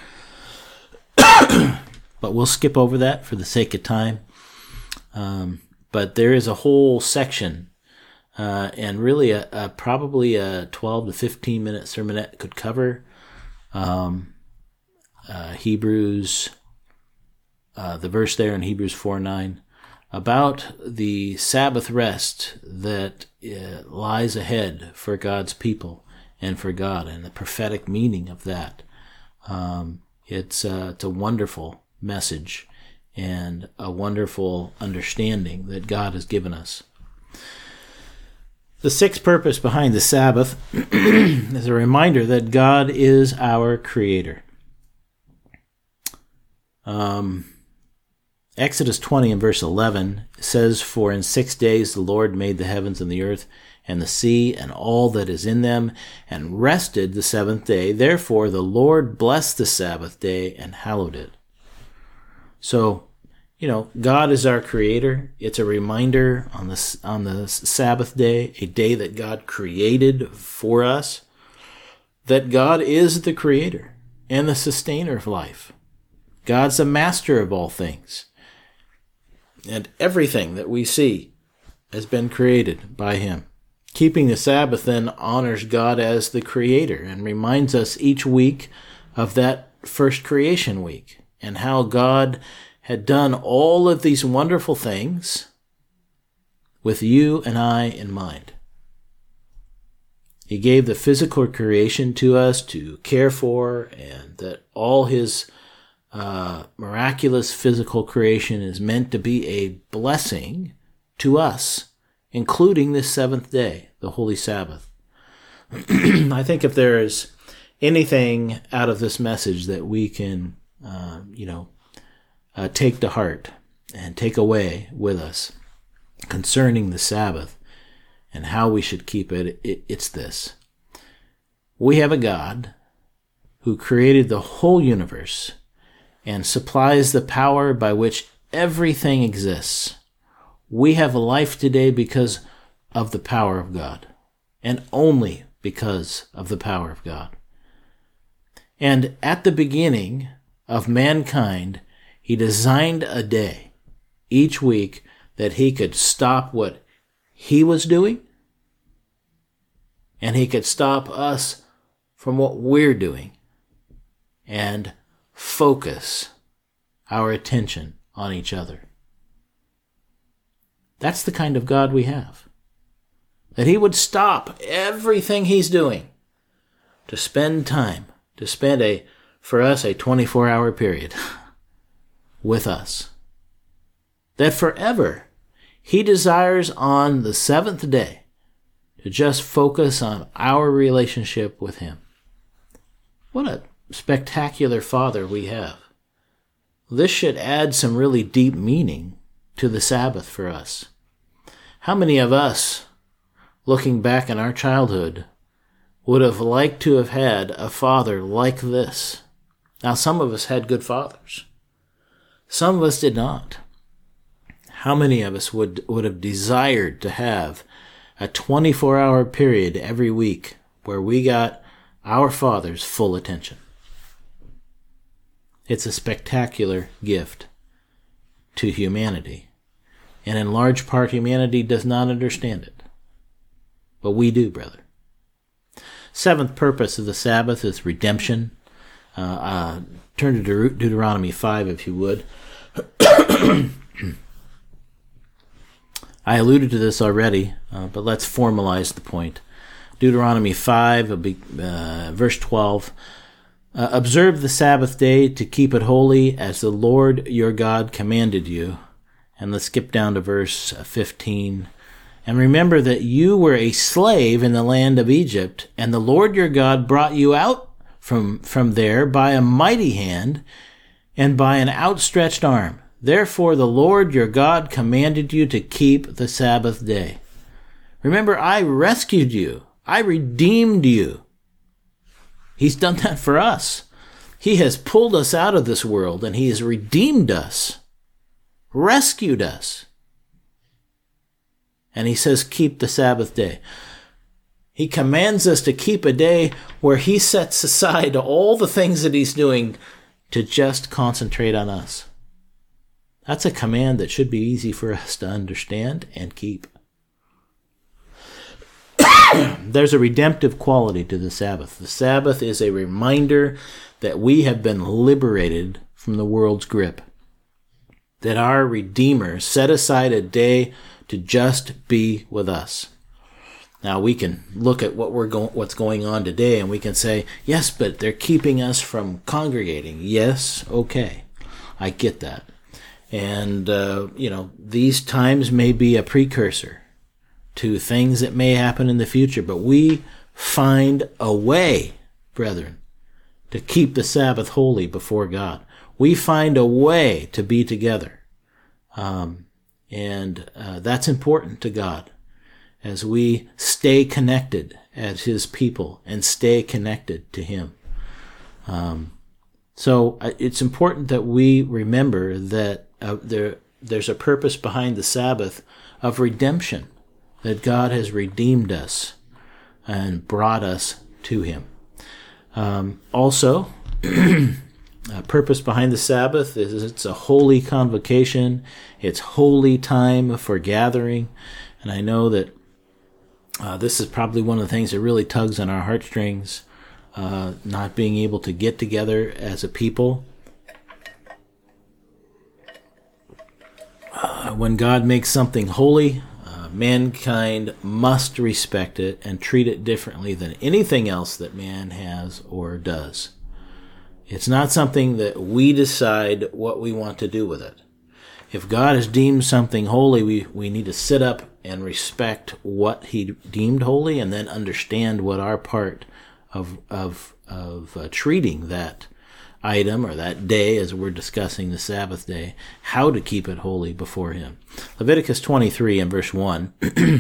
but we'll skip over that for the sake of time. Um, but there is a whole section, uh, and really a, a probably a twelve to fifteen minute sermonette could cover um, uh, Hebrews, uh, the verse there in Hebrews four nine, about the Sabbath rest that uh, lies ahead for God's people and for God, and the prophetic meaning of that. Um, it's, uh, it's a wonderful message and a wonderful understanding that God has given us. The sixth purpose behind the Sabbath is a reminder that God is our Creator. Um, Exodus twenty and verse eleven says, For in six days the Lord made the heavens and the earth and the sea and all that is in them, and rested the seventh day. Therefore the Lord blessed the Sabbath day and hallowed it. So, you know, God is our Creator. It's a reminder on the, on the Sabbath day, a day that God created for us, that God is the Creator and the sustainer of life. God's the master of all things. And everything that we see has been created by Him. Keeping the Sabbath then honors God as the Creator and reminds us each week of that first creation week and how God had done all of these wonderful things with you and I in mind. He gave the physical creation to us to care for, and that all His uh, miraculous physical creation is meant to be a blessing to us, including this seventh day, the Holy Sabbath. I think if there is anything out of this message that we can, uh, you know, uh, take to heart and take away with us concerning the Sabbath and how we should keep it, it, it's this. We have a God who created the whole universe and supplies the power by which everything exists. We have a life today because of the power of God, and only because of the power of God. And at the beginning of mankind, He designed a day each week that He could stop what He was doing, and He could stop us from what we're doing, and focus our attention on each other. That's the kind of God we have. That he would stop everything he's doing to spend time, to spend a, for us, a twenty-four hour period with us. That forever he desires on the seventh day to just focus on our relationship with him. What a spectacular Father we have. This should add some really deep meaning to the Sabbath for us. How many of us, looking back in our childhood, would have liked to have had a father like this? Now, some of us had good fathers. Some of us did not. How many of us would, would have desired to have a twenty-four hour period every week where we got our Father's full attention? It's a spectacular gift to humanity. And in large part, humanity does not understand it. But we do, brother. Seventh purpose of the Sabbath is redemption. Uh, uh, turn to Deut- Deuteronomy five, if you would. I alluded to this already, uh, but let's formalize the point. Deuteronomy five, uh, verse twelve. Uh, Observe the Sabbath day to keep it holy as the Lord your God commanded you. And let's skip down to verse fifteen. And remember that you were a slave in the land of Egypt, and the Lord your God brought you out from, from there by a mighty hand and by an outstretched arm. Therefore the Lord your God commanded you to keep the Sabbath day. Remember, I rescued you. I redeemed you. He's done that for us. He has pulled us out of this world, and he has redeemed us, rescued us. And he says, keep the Sabbath day. He commands us to keep a day where he sets aside all the things that he's doing to just concentrate on us. That's a command that should be easy for us to understand and keep. There's a redemptive quality to the Sabbath. The Sabbath is a reminder that we have been liberated from the world's grip. That our Redeemer set aside a day to just be with us. Now we can look at what we're going, what's going on today, and we can say, yes, but they're keeping us from congregating. Yes, okay, I get that. And, uh, you know, these times may be a precursor to things that may happen in the future, but we find a way, brethren, to keep the Sabbath holy before God. We find a way to be together. Um, and uh, that's important to God as we stay connected as his people and stay connected to him. Um, so uh, it's important that we remember that Uh, there, there's a purpose behind the Sabbath of redemption, that God has redeemed us and brought us to him. Um, also, a purpose behind the Sabbath is it's a holy convocation. It's holy time for gathering. And I know that uh, this is probably one of the things that really tugs on our heartstrings, uh, not being able to get together as a people. Uh, when God makes something holy, uh, mankind must respect it and treat it differently than anything else that man has or does. It's not something that we decide what we want to do with it. If God has deemed something holy, we, we need to sit up and respect what he deemed holy, and then understand what our part of of of uh, treating that item or that day, as we're discussing the Sabbath day, how to keep it holy before him. Leviticus twenty-three and verse one,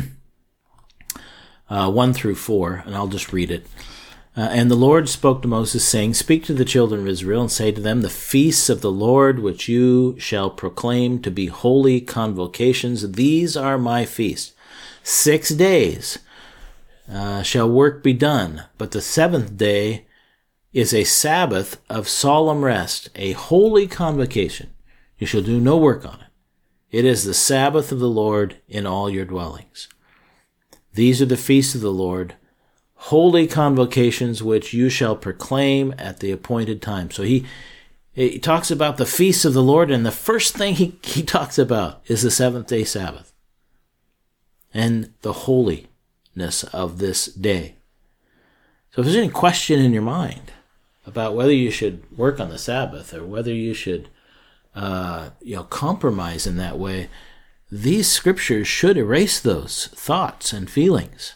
uh, one through four, and I'll just read it. Uh, and the Lord spoke to Moses, saying, Speak to the children of Israel, and say to them, The feasts of the Lord, which you shall proclaim to be holy convocations, these are my feasts. Six days uh, shall work be done, but the seventh day is a Sabbath of solemn rest, a holy convocation. You shall do no work on it. It is the Sabbath of the Lord in all your dwellings. These are the feasts of the Lord, holy convocations which you shall proclaim at the appointed time. So he, He talks about the feasts of the Lord, and the first thing he, he talks about is the seventh-day Sabbath and the holiness of this day. So if there's any question in your mind about whether you should work on the Sabbath or whether you should uh, you know, compromise in that way, these scriptures should erase those thoughts and feelings.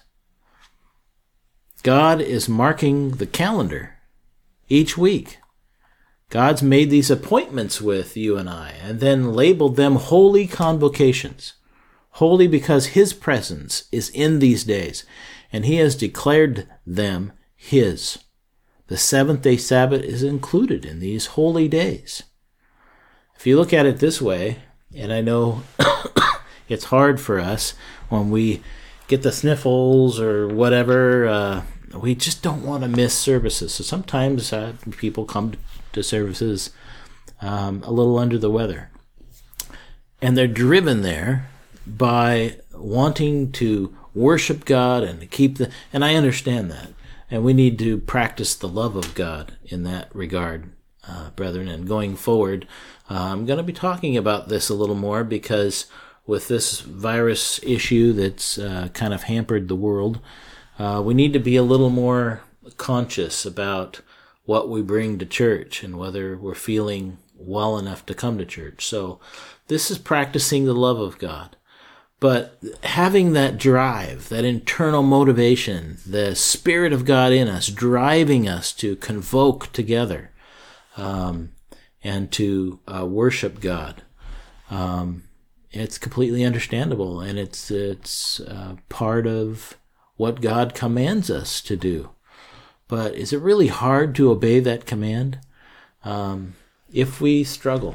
God is marking the calendar each week. God's made these appointments with you and I and then labeled them holy convocations. Holy because his presence is in these days, and he has declared them his. The seventh-day Sabbath is included in these holy days. If you look at it this way, and I know it's hard for us when we get the sniffles or whatever, uh, we just don't want to miss services. So sometimes uh, people come to services um, a little under the weather. And they're driven there by wanting to worship God and to keep the, and I understand that. And we need to practice the love of God in that regard, uh, brethren. And going forward, uh, I'm going to be talking about this a little more because with this virus issue that's uh, kind of hampered the world, uh, we need to be a little more conscious about what we bring to church and whether we're feeling well enough to come to church. So this is practicing the love of God. But having that drive, that internal motivation, the Spirit of God in us, driving us to convoke together um, and to uh, worship God, um, it's completely understandable, and it's it's uh, part of what God commands us to do. But is it really hard to obey that command? Um, if we struggle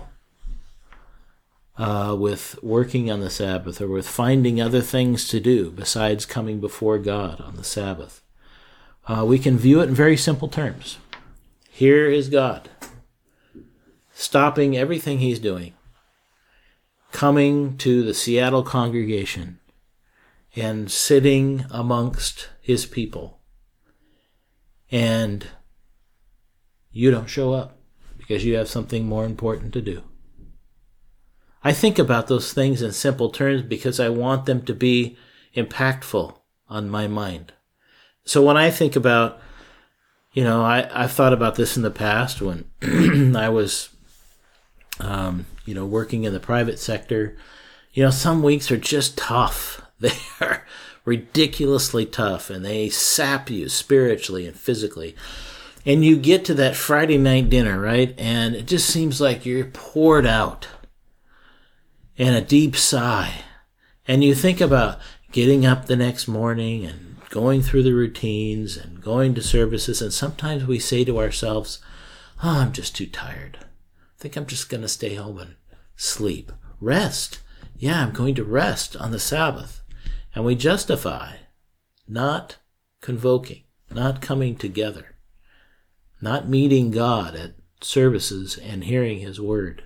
Uh, with working on the Sabbath or with finding other things to do besides coming before God on the Sabbath, uh, we can view it in very simple terms. Here is God, stopping everything he's doing, coming to the Seattle congregation and sitting amongst his people, and you don't show up because you have something more important to do. I think about those things in simple terms because I want them to be impactful on my mind. So when I think about, you know, I, I've thought about this in the past when I was, um, you know, working in the private sector. You know, some weeks are just tough. They are ridiculously tough, and they sap you spiritually and physically. And you get to that Friday night dinner, right? And it just seems like you're poured out. And a deep sigh. And you think about getting up the next morning and going through the routines and going to services. And sometimes we say to ourselves, oh, I'm just too tired. I think I'm just going to stay home and sleep. Rest. Yeah, I'm going to rest on the Sabbath. And we justify not convoking, not coming together, not meeting God at services and hearing his word.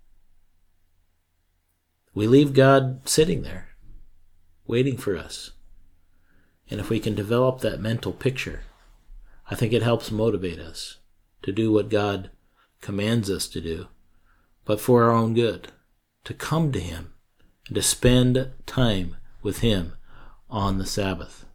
We leave God sitting there, waiting for us. And if we can develop that mental picture, I think it helps motivate us to do what God commands us to do, but for our own good, to come to him and to spend time with him on the Sabbath.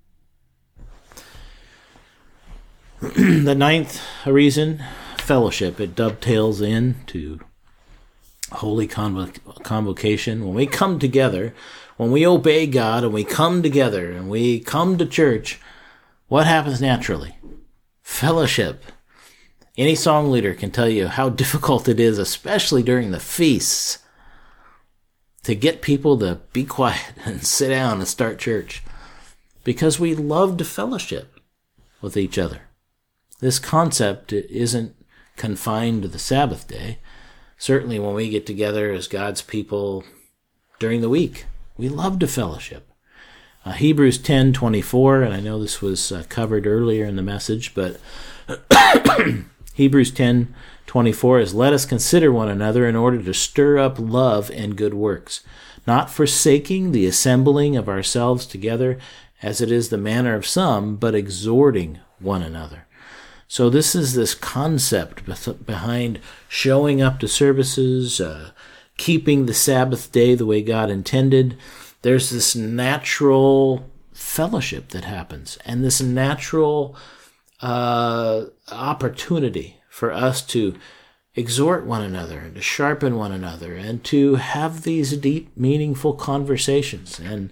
The ninth reason, fellowship. It dovetails into holy convo- convocation. When we come together, when we obey God and we come together and we come to church, what happens naturally? Fellowship. Any song leader can tell you how difficult it is, especially during the feasts, to get people to be quiet and sit down and start church, because we love to fellowship with each other. This concept isn't confined to the Sabbath day. Certainly when we get together as God's people during the week, we love to fellowship. Uh, Hebrews ten twenty-four, and I know this was uh, covered earlier in the message, but Hebrews ten twenty-four is, let us consider one another in order to stir up love and good works, not forsaking the assembling of ourselves together as it is the manner of some, but exhorting one another. So this is this concept behind showing up to services, uh, keeping the Sabbath day the way God intended. There's this natural fellowship that happens, and this natural uh, opportunity for us to exhort one another and to sharpen one another and to have these deep, meaningful conversations and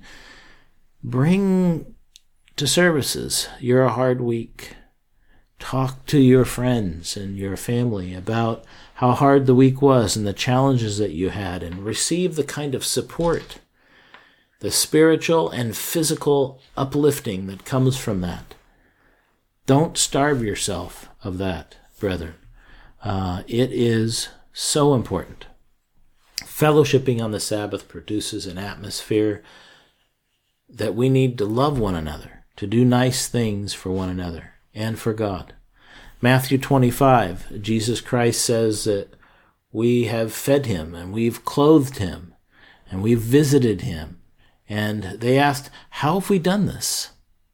bring to services your hard week. Talk to your friends and your family about how hard the week was and the challenges that you had, and receive the kind of support, the spiritual and physical uplifting that comes from that. Don't starve yourself of that, brethren. Uh, it is so important. Fellowshipping on the Sabbath produces an atmosphere that we need to love one another, to do nice things for one another and for God. Matthew twenty-five, Jesus Christ says that we have fed him and we've clothed him and we've visited him. And they asked, how have we done this?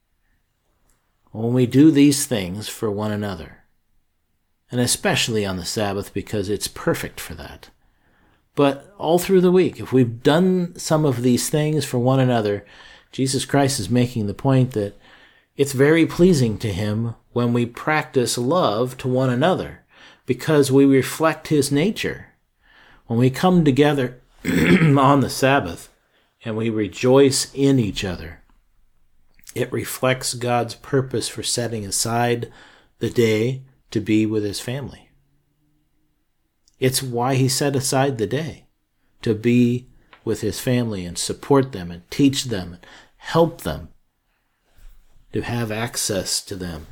When we do these things for one another, and especially on the Sabbath because it's perfect for that. But all through the week, if we've done some of these things for one another, Jesus Christ is making the point that it's very pleasing to him when we practice love to one another because we reflect his nature. When we come together on the Sabbath and we rejoice in each other, it reflects God's purpose for setting aside the day to be with his family. It's why he set aside the day, to be with his family and support them and teach them and help them, to have access to them.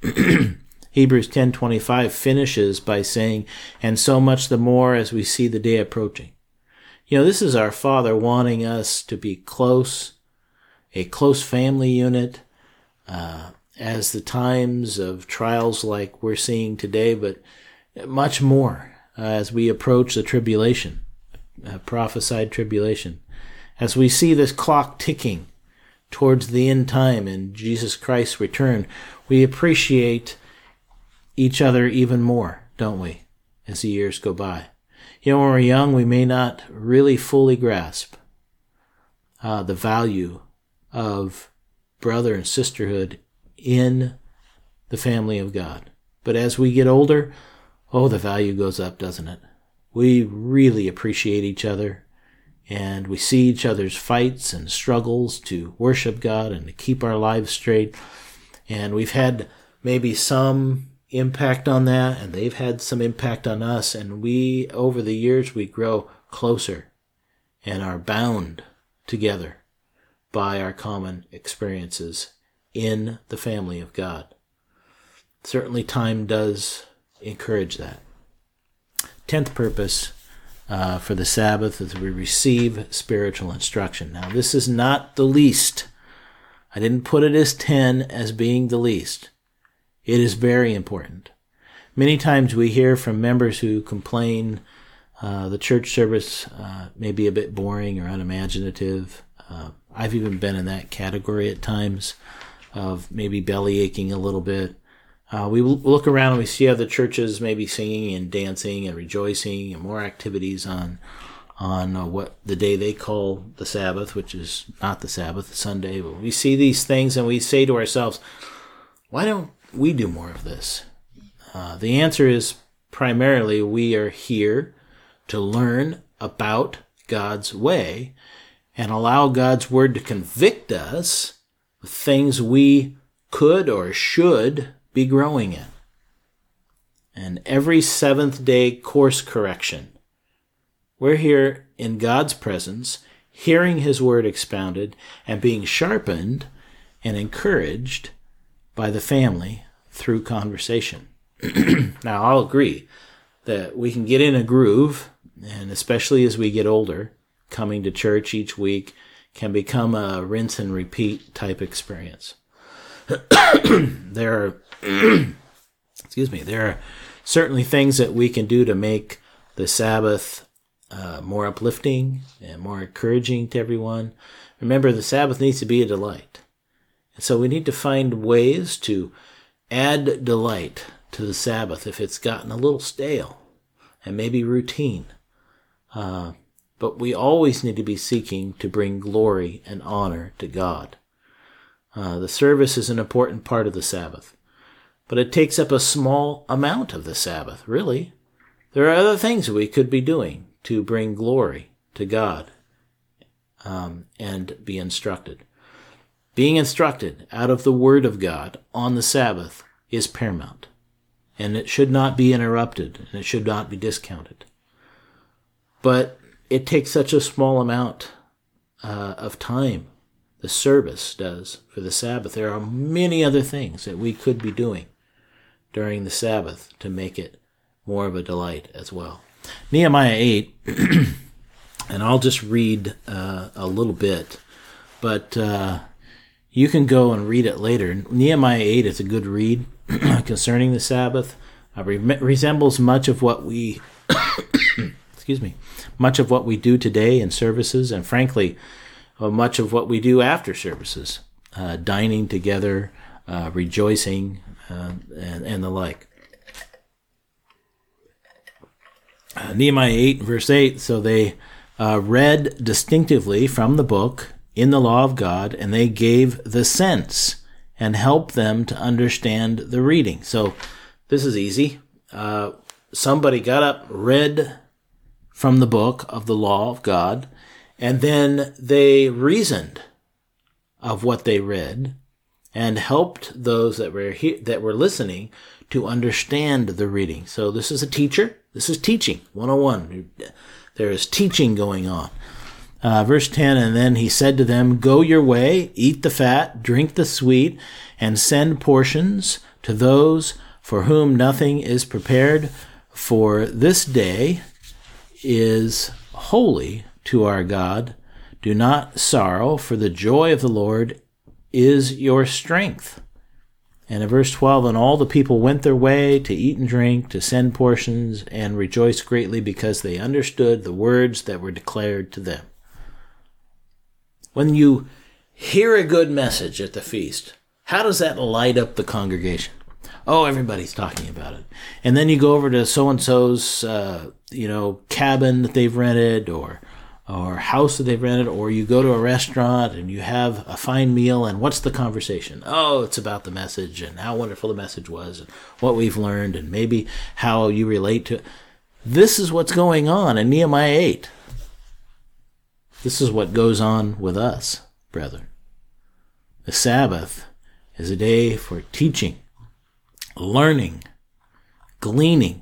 Hebrews ten twenty-five finishes by saying, and so much the more as we see the day approaching. You know, this is our Father wanting us to be close, a close family unit, uh, as the times of trials like we're seeing today, but much more uh, as we approach the tribulation, uh, prophesied tribulation. As we see this clock ticking towards the end time and Jesus Christ's return, we appreciate each other even more, don't we, as the years go by. You know, when we're young, we may not really fully grasp uh, the value of brother and sisterhood in the family of God. But as we get older, oh, the value goes up, doesn't it? We really appreciate each other, and we see each other's fights and struggles to worship God and to keep our lives straight. And we've had maybe some impact on that, and they've had some impact on us, and we, over the years, we grow closer and are bound together by our common experiences in the family of God. Certainly time does encourage that. Tenth purpose uh, for the Sabbath is we receive spiritual instruction. Now, this is not the least. I didn't put it as ten as being the least. It is very important. Many times we hear from members who complain uh, the church service uh, may be a bit boring or unimaginative. Uh, I've even been in that category at times of maybe belly aching a little bit. Uh, we look around and we see other churches maybe singing and dancing and rejoicing and more activities on on uh, what the day they call the Sabbath, which is not the Sabbath, Sunday. But we see these things and we say to ourselves, why don't we do more of this? Uh, the answer is primarily we are here to learn about God's way and allow God's word to convict us of things we could or should be growing in. And every seventh day course correction, we're here in God's presence, hearing his word expounded and being sharpened and encouraged by the family through conversation. Now, I'll agree that we can get in a groove, and especially as we get older, coming to church each week can become a rinse and repeat type experience. There are, excuse me, there are certainly things that we can do to make the Sabbath uh, more uplifting and more encouraging to everyone. Remember, the Sabbath needs to be a delight. And so we need to find ways to add delight to the Sabbath if it's gotten a little stale and maybe routine. Uh, but we always need to be seeking to bring glory and honor to God. Uh, the service is an important part of the Sabbath, but it takes up a small amount of the Sabbath, really. There are other things we could be doing to bring glory to God um, and be instructed. Being instructed out of the Word of God on the Sabbath is paramount, and it should not be interrupted, and it should not be discounted. But it takes such a small amount uh, of time, the service does, for the Sabbath. There are many other things that we could be doing during the Sabbath to make it more of a delight as well. Nehemiah eight, and I'll just read uh, a little bit, but uh, you can go and read it later. Nehemiah eight is a good read concerning the Sabbath. Uh, re- resembles much of what we, excuse me, much of what we do today in services, and frankly, uh, much of what we do after services, uh, dining together, uh, rejoicing, uh, and, and the like. Uh, Nehemiah eight, verse eight, so they uh, read distinctively from the book in the law of God, and they gave the sense and helped them to understand the reading. So this is easy. Uh, somebody got up, read from the book of the law of God, and then they reasoned of what they read and helped those that were he- that were listening to understand the reading. So this is a teacher. This is teaching, one oh one. There is teaching going on. Uh, verse ten, and then he said to them, go your way, eat the fat, drink the sweet, and send portions to those for whom nothing is prepared, for this day is holy to our God. Do not sorrow, for the joy of the Lord is your strength. And in verse twelve, and all the people went their way to eat and drink, to send portions, and rejoiced greatly because they understood the words that were declared to them. When you hear a good message at the feast, how does that light up the congregation? Oh, everybody's talking about it. And then you go over to so-and-so's, uh, you know, cabin that they've rented, or or house that they've rented, or you go to a restaurant and you have a fine meal, and what's the conversation? Oh, it's about the message and how wonderful the message was and what we've learned and maybe how you relate to it. This is what's going on in Nehemiah eight. This is what goes on with us, brethren. The Sabbath is a day for teaching, learning, gleaning,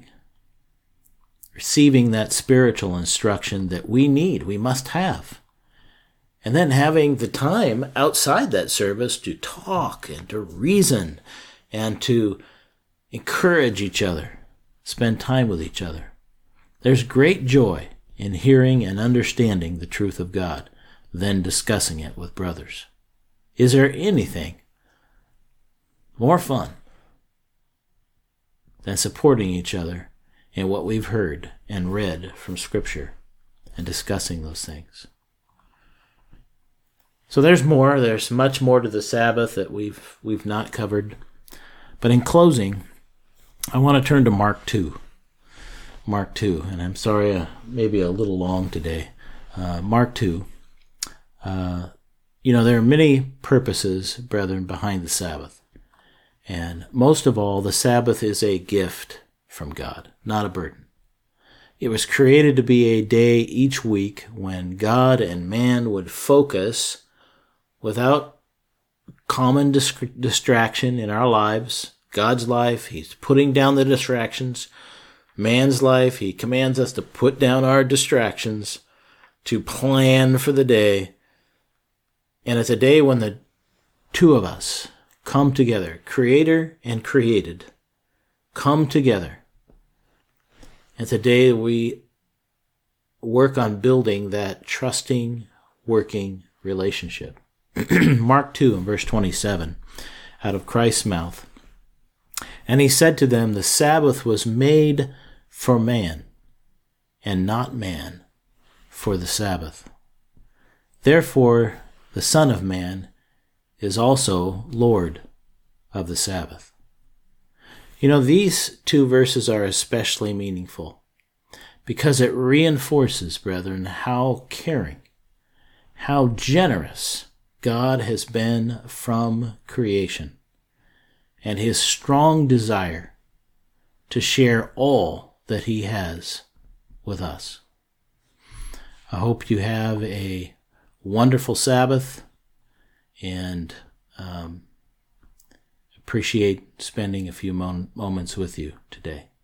receiving that spiritual instruction that we need, we must have. And then having the time outside that service to talk and to reason and to encourage each other, spend time with each other. There's great joy in hearing and understanding the truth of God, then discussing it with brothers. Is there anything more fun than supporting each other in what we've heard and read from Scripture and discussing those things? So there's more. There's much more to the Sabbath that we've we've not covered. But in closing, I want to turn to Mark two. Mark two, and I'm sorry, uh, maybe a little long today. Uh, Mark two. Uh, you know, there are many purposes, brethren, behind the Sabbath. And most of all, the Sabbath is a gift from God, not a burden. It was created to be a day each week when God and man would focus without common dis- distraction in our lives. God's life, He's putting down the distractions. Man's life, He commands us to put down our distractions, to plan for the day. And it's a day when the two of us come together, Creator and created, come together. It's a day we work on building that trusting, working relationship. Mark two and verse twenty-seven, out of Christ's mouth. And He said to them, the Sabbath was made for man, and not man for the Sabbath. Therefore, the Son of Man is also Lord of the Sabbath. You know, these two verses are especially meaningful because it reinforces, brethren, how caring, how generous God has been from creation, and his strong desire to share all that he has with us. I hope you have a wonderful Sabbath, and um, appreciate spending a few mo- moments with you today.